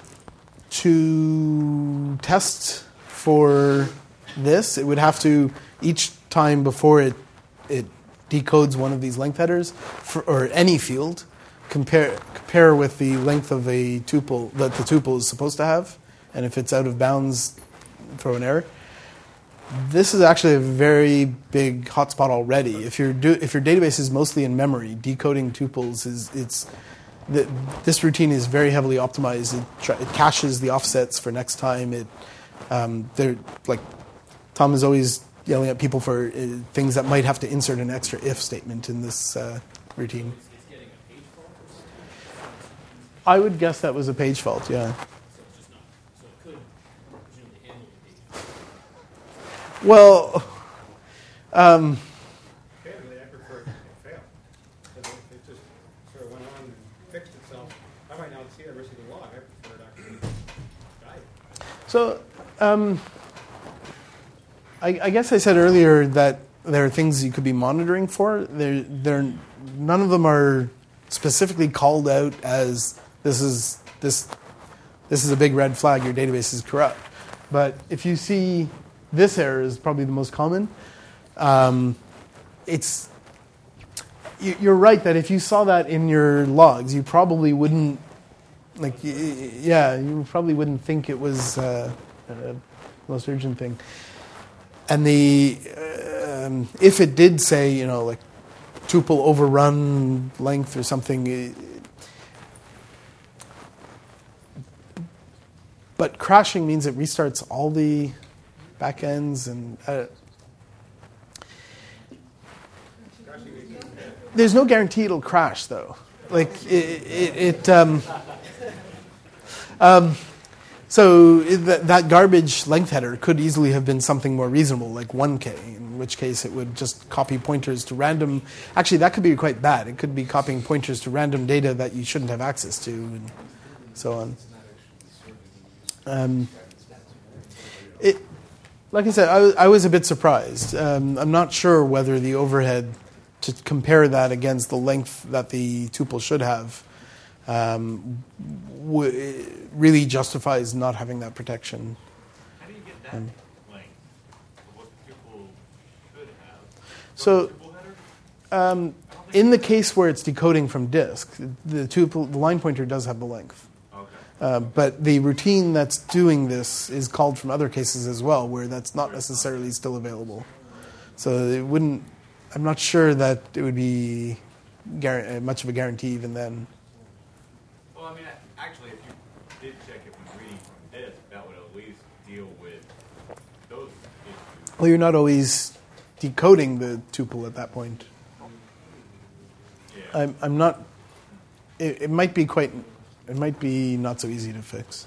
to test for this, it would have to, each time before it it decodes one of these length headers, for, or any field, compare compare with the length of a tuple that the tuple is supposed to have, and if it's out of bounds, throw an error. This is actually a very big hotspot already. If your do, if your database is mostly in memory, decoding tuples is it's the, this routine is very heavily optimized. It, tra- it caches the offsets for next time. It um, they're like Tom is always yelling at people for uh, things that might have to insert an extra if statement in this uh, routine. I would guess that was a page fault. Yeah. Well, um, Candidly, I prefer it to fail. Because if it just sort of went on and fixed itself, I might not see every single log. I prefer it actually died. so um, I, I guess I said earlier that there are things you could be monitoring for. There, there, none of them are specifically called out as this is this this is a big red flag. Your database is corrupt. But if you see this error is probably the most common. Um, it's you, you're right that if you saw that in your logs, you probably wouldn't like. y- Yeah, you probably wouldn't think it was uh, the most urgent thing. And the um, if it did say, you know, like tuple overrun length or something. It, but crashing means it restarts all the backends and uh, there's no guarantee it'll crash though. Like it, it, it um, um, so it, that, that garbage length header could easily have been something more reasonable, like one K. In which case, it would just copy pointers to random. Actually, that could be quite bad. It could be copying pointers to random data that you shouldn't have access to, and so on. Um, it. Like I said, I was, I was a bit surprised. Um, I'm not sure whether the overhead to compare that against the length that the tuple should have um, w- really justifies not having that protection. How do you get that Um, length? What people should have? So, Tuple header? um, in the case where it's decoding from disk, the tuple, the line pointer does have the length. Uh, but the routine that's doing this is called from other cases as well, where that's not necessarily still available. So it wouldn't. I'm not sure that it would be gar- much of a guarantee even then. Well, I mean, actually, if you did check it when reading from disk, that would at least deal with those issues. Well, you're not always decoding the tuple at that point. Yeah. I'm, I'm not. It, it might be quite. It might be not so easy to fix.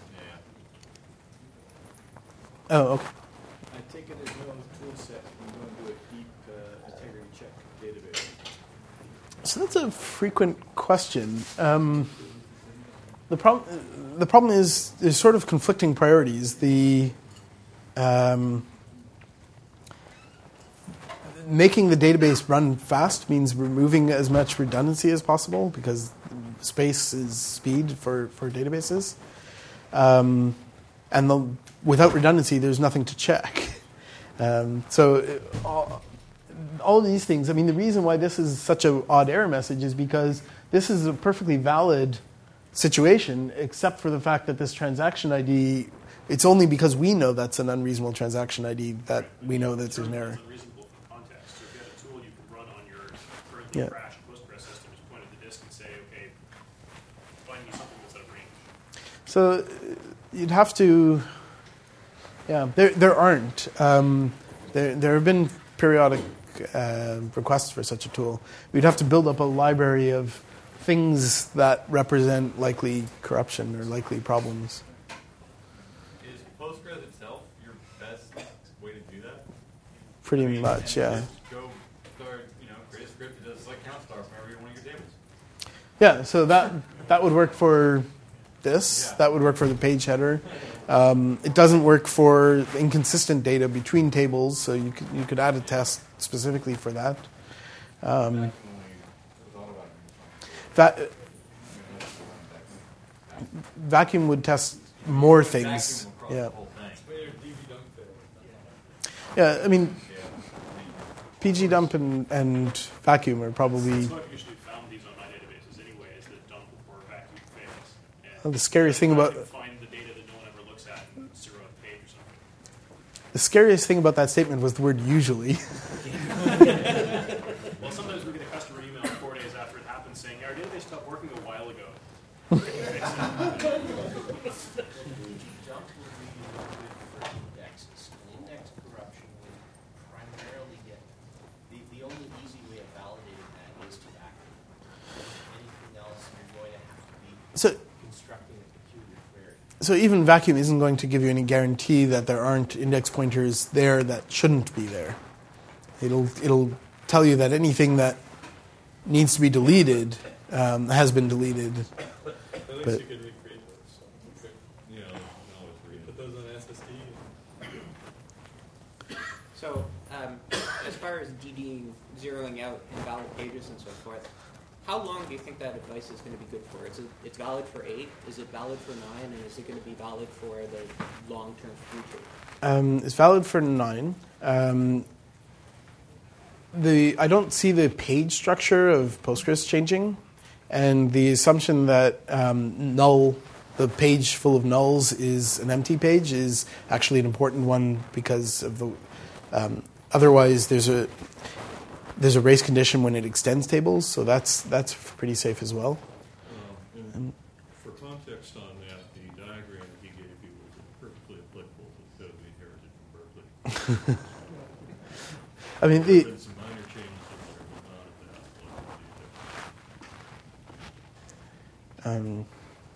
Yeah. Oh, okay. I take it there's no tool set when you want to do a deep uh, integrity check database. So that's a frequent question. Um, the problem the problem is there's sort of conflicting priorities. The um, making the database run fast means removing as much redundancy as possible because space is speed for, for databases. Um, and the, without redundancy, there's nothing to check. Um, so all, all of these things, I mean, the reason why this is such an odd error message is because this is a perfectly valid situation, except for the fact that this transaction I D, it's only because we know that's an unreasonable transaction I D that we know that there's an error. Unreasonable from context. So if you have a tool you can run on your currently Yeah. crashed Postgres system, just point at the disk and say, okay, find me something that's out of range. So uh, you'd have to, yeah, there there aren't. Um, there there have been periodic uh, requests for such a tool. We'd have to build up a library of things that represent likely corruption or likely problems. Is Postgres itself your best way to do that? Pretty I mean, much, and yeah. Just go start, you know, create a script that does like count star for every one of your tables. Yeah, so that that would work for this. Yeah. That would work for the page header. Um, it doesn't work for inconsistent data between tables, so you could you could add a test specifically for that. Um, va- vacuum would test more things. Vacuum across Yeah, the whole thing. yeah. I mean, P G dump and, and vacuum are probably. That's how I've usually found these on my databases anyway, is that dump or vacuum fails. And The scariest thing I about can find the data that no one ever looks at and zero out the page or something. the scariest thing about that statement was the word usually. Well, sometimes we get a customer email four days after it happens saying, yeah, our database stopped working a while ago. Dump will be with indexes. And index corruption would primarily get, the, the only easy way of validating that is to vacuum. Anything else, you're going to have to be So. constructing a peculiar query. So even vacuum isn't going to give you any guarantee that there aren't index pointers there that shouldn't be there. It'll it'll tell you that anything that needs to be deleted um, has been deleted. At least But- you could recreate those, so, okay. Yeah, I can always read Put it. those on S S D. So, um, as far as DDing, zeroing out invalid pages and so forth, how long do you think that advice is going to be good for? Is it it's valid for eight? Is it valid for nine? And is it going to be valid for the long-term future? Um, it's valid for nine. Um, the I don't see the page structure of Postgres changing, and the assumption that um, null, the page full of nulls, is an empty page is actually an important one because of the. Um, otherwise, there's a there's a race condition when it extends tables, so that's that's pretty safe as well. Uh, and for context on that, the diagram that he gave you was perfectly applicable to the code we inherited from Berkeley. I mean, There have the, been some minor changes in there, but not at that level. um,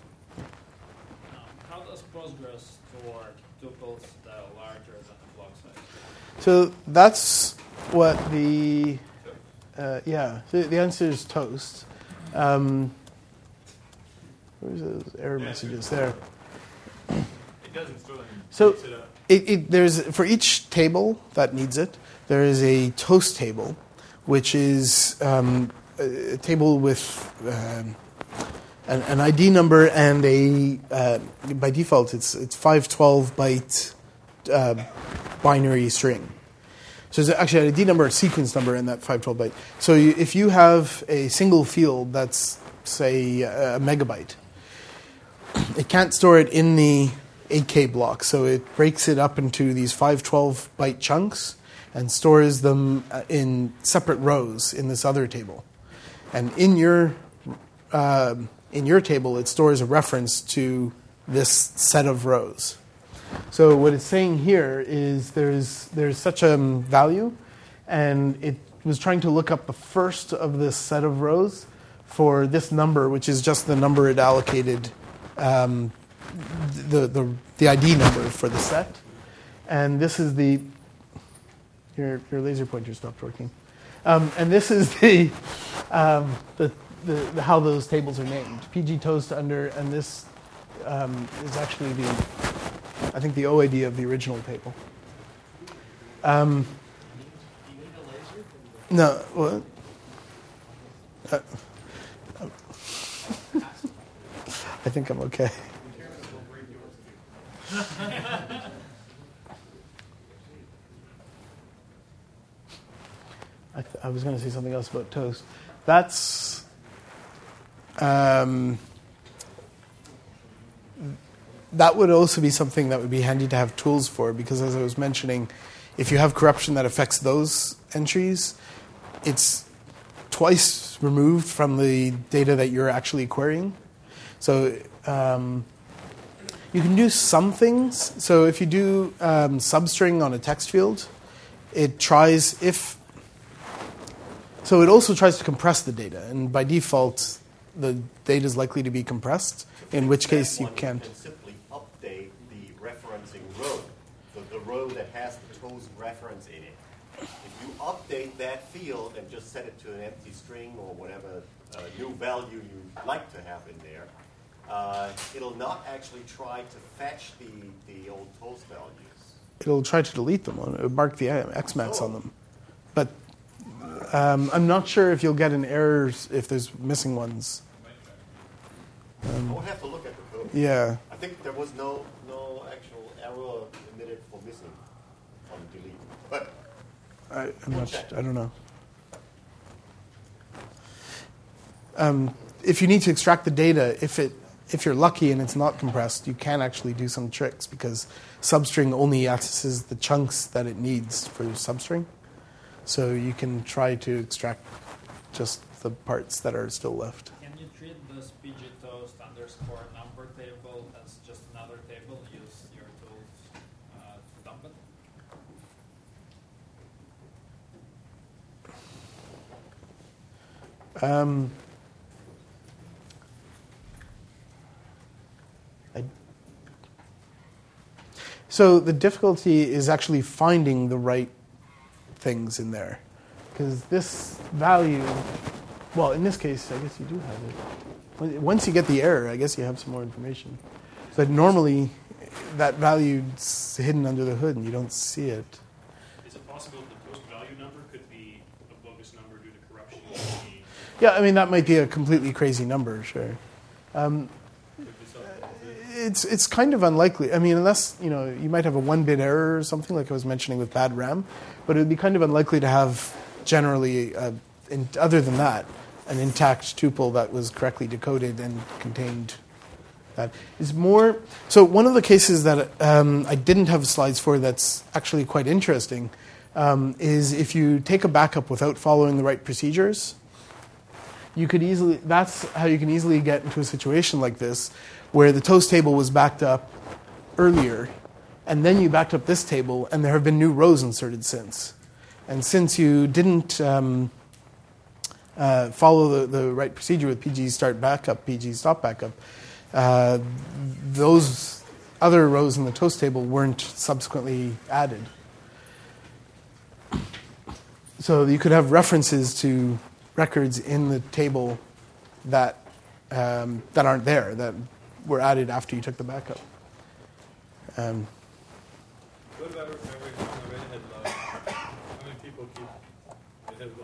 How does Postgres store tuples that are larger than the block size? so that's what the uh, yeah. The, the answer is toast. Um, where's those error messages there? It doesn't store them. So Mix it up. it, it, there's for each table that needs it, there is a toast table, which is um, a, a table with um, an, an I D number and a uh, by default it's it's five twelve byte uh, binary string. So there's actually an I D number, a sequence number, and that five twelve byte. So you, if you have a single field that's say a megabyte, it can't store it in the eight K block, so it breaks it up into these five twelve byte chunks and stores them in separate rows in this other table. And in your uh, in your table, it stores a reference to this set of rows. So what it's saying here is there's there's such a value, and it was trying to look up the first of this set of rows for this number, which is just the number it allocated. Um, The, the the I D number for the set, and this is the your your laser pointer stopped working, um, and this is the um, the the, the how those tables are named. P G toast under, and this um, is actually the, I think the O I D of the original table. Um, no, what? Uh, I think I'm okay. I, th- I was going to say something else about toast. That's um, that would also be something that would be handy to have tools for, because as I was mentioning, if you have corruption that affects those entries, it's twice removed from the data that you're actually querying. So um, you can do some things. So if you do um, substring on a text field, it tries if... So it also tries to compress the data, and by default, the data is likely to be compressed, in which case you can't. You can simply update the referencing row, the, the row that has the toast reference in it. If you update that field and just set it to an empty string or whatever uh, new value you like to have in there, uh, it'll not actually try to fetch the, the old toast values. It'll try to delete them, on it'll mark the X MAX on them. But um, I'm not sure if you'll get an error if there's missing ones. Um, I would have to look at the code. Yeah. I think there was no no actual error emitted for missing on delete. But I, I'm not. check. I don't know. Um, if you need to extract the data, if it if you're lucky and it's not compressed, you can actually do some tricks, because substring only accesses the chunks that it needs for substring. So you can try to extract just the parts that are still left. Can you treat this P G toast underscore number table as just another table? Use your tools uh, to dump it? Um, I, so the difficulty is actually finding the right things in there, because this value, well, in this case, I guess you do have it. Once you get the error, I guess you have some more information. But normally, that value's hidden under the hood and you don't see it. Is it possible that the toast value number could be a bogus number due to corruption? Yeah, I mean, that might be a completely crazy number, sure. Um, it's it's kind of unlikely. I mean, unless, you know, you might have a one-bit error or something, like I was mentioning with bad RAM, but it would be kind of unlikely to have generally, uh, in, other than that, an intact tuple that was correctly decoded and contained that. Is more, so one of the cases that um, I didn't have slides for that's actually quite interesting um, is if you take a backup without following the right procedures, you could easily, that's how you can easily get into a situation like this, where the toast table was backed up earlier, and then you backed up this table, and there have been new rows inserted since. And since you didn't um, uh, follow the, the right procedure with P G start backup, P G stop backup, uh, those other rows in the toast table weren't subsequently added. So you could have references to records in the table that um, that aren't there, that were added after you took the backup. Um, What about memory from the red head log? How many people keep the head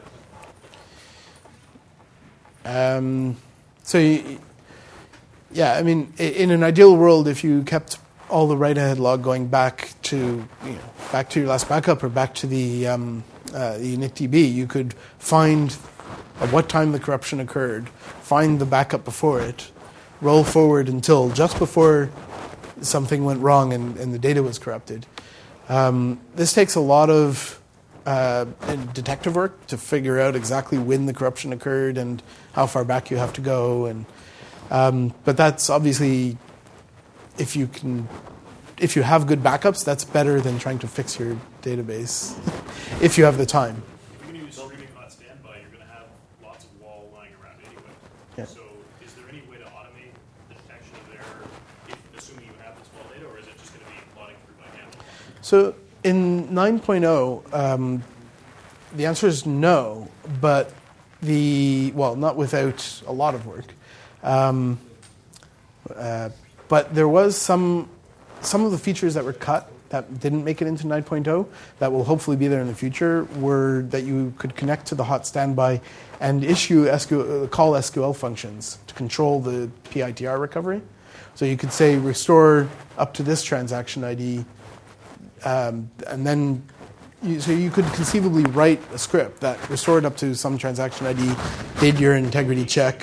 log? um, so, you, yeah, I mean, in an ideal world, if you kept all the write-ahead log going back to, you know, back to your last backup or back to the um, uh, the initdb, you could find at what time the corruption occurred, find the backup before it, roll forward until just before something went wrong and, and the data was corrupted. Um, this takes a lot of uh, detective work to figure out exactly when the corruption occurred and how far back you have to go. And um, but that's obviously, if you can, if you have good backups, that's better than trying to fix your database if you have the time. If you're going to use streaming hot standby, you're going to have lots of wall lying around anyway. Yeah. So is there any way to automate the detection of error, if, assuming you have this wall data, or is it just going to be plotting through by hand? So in nine point oh, um, the answer is no, but the, well, not without a lot of work. Um, uh, but there was some, some of the features that were cut that didn't make it into nine point oh that will hopefully be there in the future were that you could connect to the hot standby and issue S Q L, uh, call S Q L functions to control the P I T R recovery. So you could say restore up to this transaction I D, um, and then you, so you could conceivably write a script that restored up to some transaction I D, did your integrity check.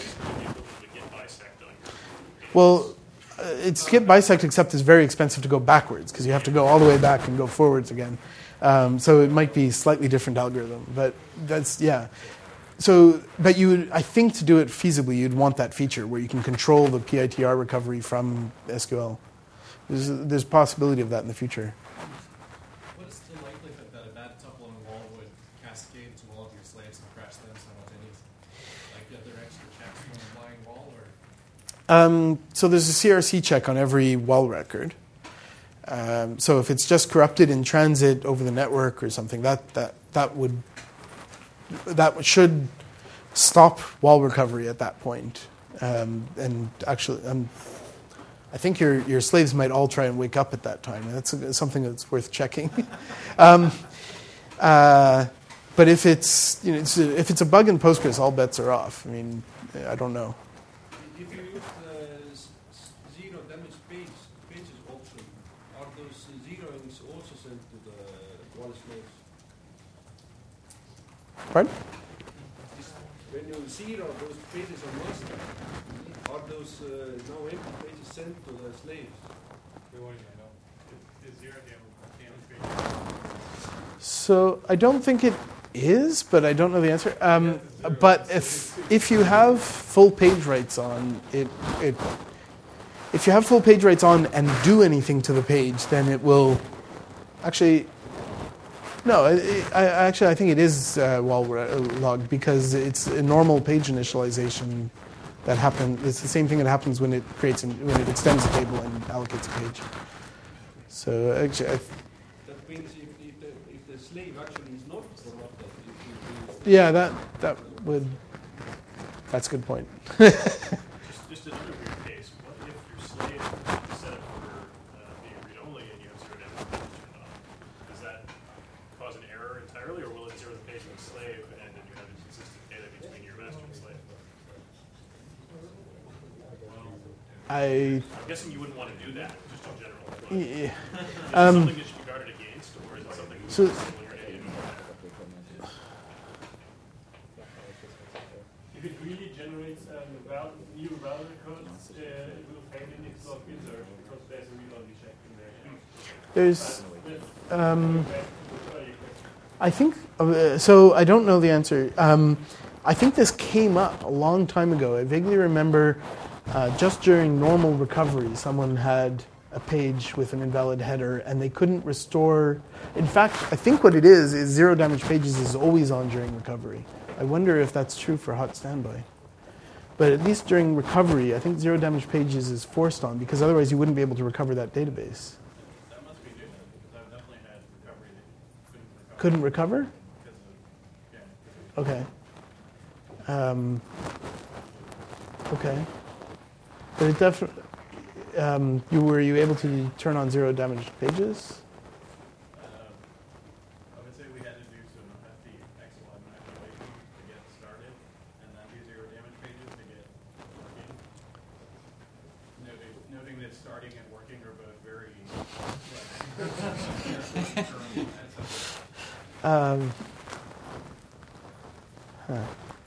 Well, uh, it's git bisect, except it's very expensive to go backwards because you have to go all the way back and go forwards again. Um, so it might be slightly different algorithm, but that's yeah. So, but you would, I think, to do it feasibly, you'd want that feature where you can control the P I T R recovery from S Q L. There's there's a possibility of that in the future. What is the likelihood that a bad tuple on a wall would cascade to all of your slaves and crash them simultaneously? Like, are there extra checks on the underlying wall, or? Um, so there's a C R C check on every wall record. Um, so if it's just corrupted in transit over the network or something, that that that would that should stop wall recovery at that point. Um, and actually, um, I think your your slaves might all try and wake up at that time. That's a, something that's worth checking. um, uh, but if it's you know it's a, if it's a bug in Postgres, all bets are off. I mean, I don't know. If you use the zero damage page, pages option, are those zeroings also sent to the wall slaves? Pardon? When you zero those pages on master, are those uh, now empty pages sent to the slaves? So I don't think it is, but I don't know the answer. Um, but if if you have full page writes on it, it if you have full page writes on and do anything to the page, then it will actually. No, it, I, actually I think it is uh, wall logged because it's a normal page initialization that happens. It's the same thing that happens when it creates an, when it extends a table and allocates a page. So actually, I, that means if, if, the, if the slave actually is not corrupted, if yeah, that that would. That's a good point. just, just another weird case. What if your slave is set up for uh, being read-only and you have zero damage pages turned on? Does that cause an error entirely, or will it zero the page of the slave and then you have inconsistent data between your master and slave? I. I'm guessing you wouldn't want to do that, just in general. But Yeah. is it Um, something that should be guarded against, or is it something So- that's similar to any If it really generates a val new value record, uh, it will fail in its log insert because there's a reload check in there. There's. But- Um, but- I think uh, so. I don't know the answer. Um, I think this came up a long time ago. I vaguely remember uh, just during normal recovery, someone had a page with an invalid header, and they couldn't restore. In fact, I think what it is is zero damage pages is always on during recovery. I wonder if that's true for hot standby. But at least during recovery, I think zero damage pages is forced on because otherwise you wouldn't be able to recover that database. That must be different because I've definitely had recovery that couldn't recover. Couldn't recover? Okay. Um, okay. But it definitely. Um, you were you able to turn on zero damage pages? I would say we had to do some hefty X L M manipulation to get started, and then do zero damage pages to get working. Noting, noting that starting and working are both very. Um, huh.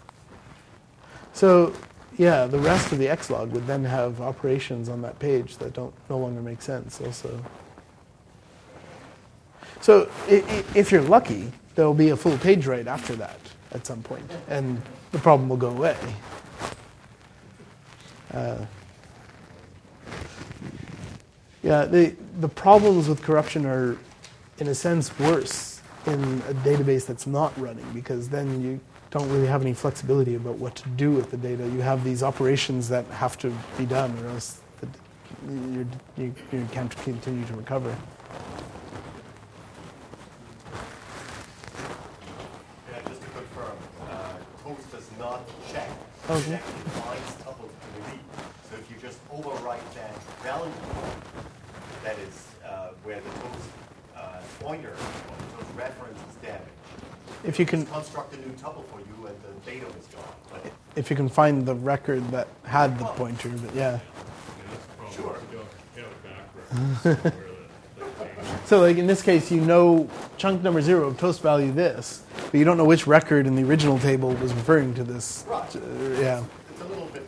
So, yeah, the rest of the Xlog would then have operations on that page that don't no longer make sense. Also, so i- i- if you're lucky, there will be a full page write after that at some point, and the problem will go away. Uh, yeah, the the problems with corruption are, in a sense, worse in a database that's not running because then you don't really have any flexibility about what to do with the data. You have these operations that have to be done, or else the, you, you, you can't continue to recover. Yeah, just to confirm, uh, Toast does not Okay. It actually binds tuples to the leaf. So if you just overwrite that value, that is uh, where the toast uh, pointer or the toast reference is damaged. If you can Just construct a new tuple for you, and the datum is gone. But if you can find the record that had the pointer, but yeah. Sure. So like in this case, you know chunk number zero of toast value this, but you don't know which record in the original table was referring to this. Right. Uh, yeah. It's a little bit.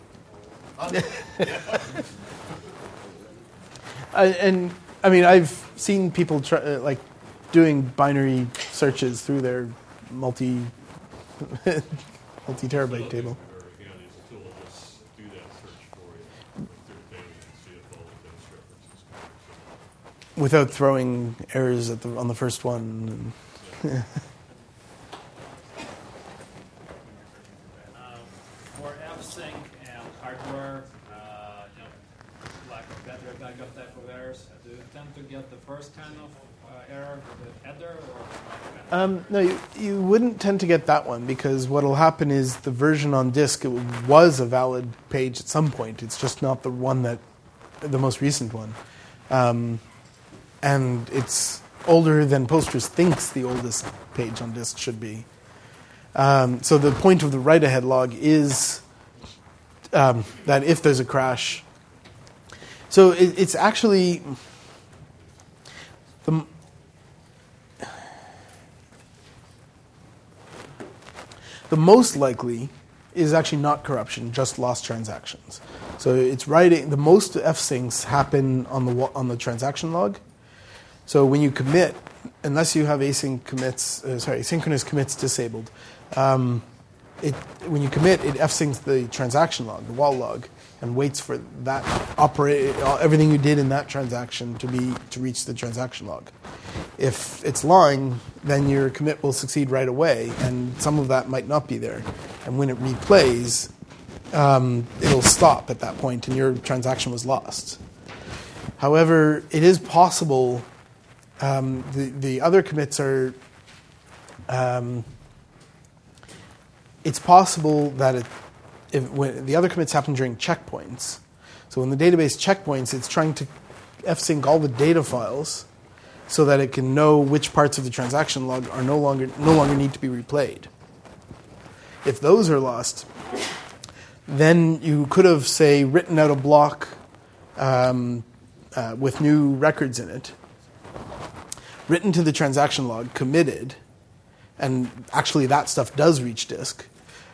I, and I mean, I've seen people try, uh, like doing binary searches through their multi multi terabyte table. Without throwing errors at the on the first one. And, yeah. Um, for F-Sync and hardware, uh, you know, lack of battery backup type of errors, do you tend to get the first kind of uh, error, the header, or? Um, no, you, you wouldn't tend to get that one because what will happen is the version on disk, it was a valid page at some point. It's just not the one that, the most recent one. Um, and it's older than Postgres thinks the oldest page on disk should be. Um, so the point of the write-ahead log is um, that if there's a crash, so it, it's actually the the most likely is actually not corruption, just lost transactions. So it's writing the most F-syncs happen on the on the transaction log. So when you commit, unless you have async commits, uh, sorry, synchronous commits disabled, um, it when you commit, it F-syncs the transaction log, the wall log, and waits for that operate everything you did in that transaction to be to reach the transaction log. If it's lying, then your commit will succeed right away, and some of that might not be there. And when it replays, um, it'll stop at that point, and your transaction was lost. However, it is possible. Um, the the other commits are. Um, it's possible that it, if when the other commits happen during checkpoints. So when the database checkpoints, it's trying to F-sync all the data files, so that it can know which parts of the transaction log are no longer no longer need to be replayed. If those are lost, then you could have, say, written out a block um, uh, with new records in it, written to the transaction log, committed, and actually that stuff does reach disk.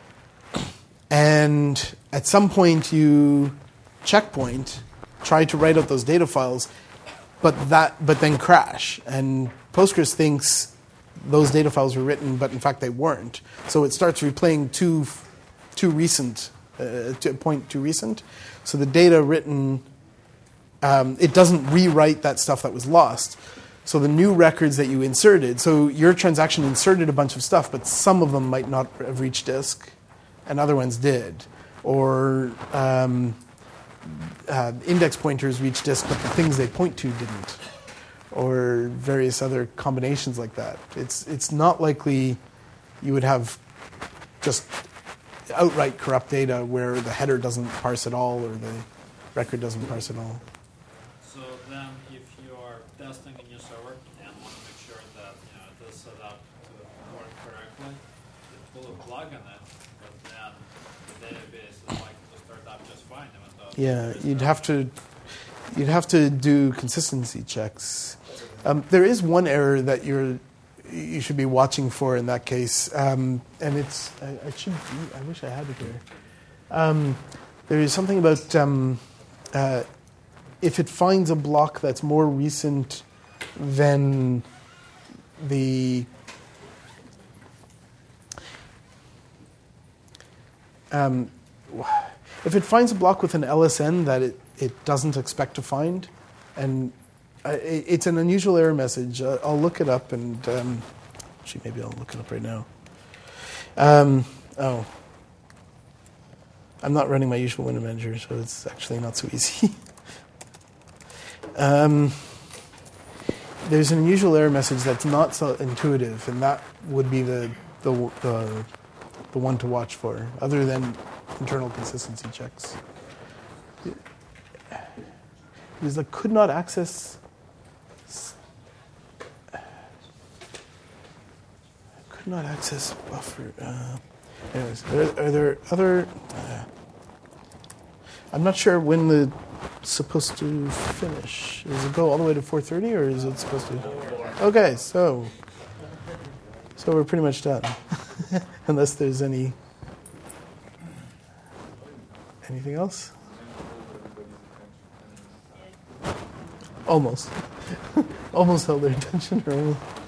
And at some point you checkpoint, try to write out those data files, but that but then crash. And Postgres thinks those data files were written, but in fact they weren't. So it starts replaying too too recent, uh, to a point too recent. So the data written, um, it doesn't rewrite that stuff that was lost. So the new records that you inserted, so your transaction inserted a bunch of stuff, but some of them might not have reached disk, and other ones did. Or um, uh, index pointers reached disk, but the things they point to didn't. Or various other combinations like that. It's it's not likely you would have just outright corrupt data where the header doesn't parse at all or the record doesn't parse at all. So then, if you are testing a new server and want to make sure that you know it is set up to work correctly, you pull a plug on it, but then the database is likely to start up just fine. Even though Yeah, you'd have to you'd have to do consistency checks. Um, there is one error that you're you should be watching for in that case, um, and it's I, I should be, I wish I had it here. Um, there is something about um, uh, if it finds a block that's more recent than the um, if it finds a block with an L S N that it, it doesn't expect to find, and uh, it, it's an unusual error message. Uh, I'll look it up, and um, actually maybe I'll look it up right now. Um, oh, I'm not running my usual window manager, so it's actually not so easy. um, there's an unusual error message that's not so intuitive, and that would be the the the, the one to watch for. Other than internal consistency checks. Because I could not access. I could not access buffer. Uh, anyways, are, are there other? Uh, I'm not sure when the supposed to finish. Does it go all the way to four thirty, or is it supposed to? Okay, so so we're pretty much done, unless there's any anything else. Almost, almost held their attention. Or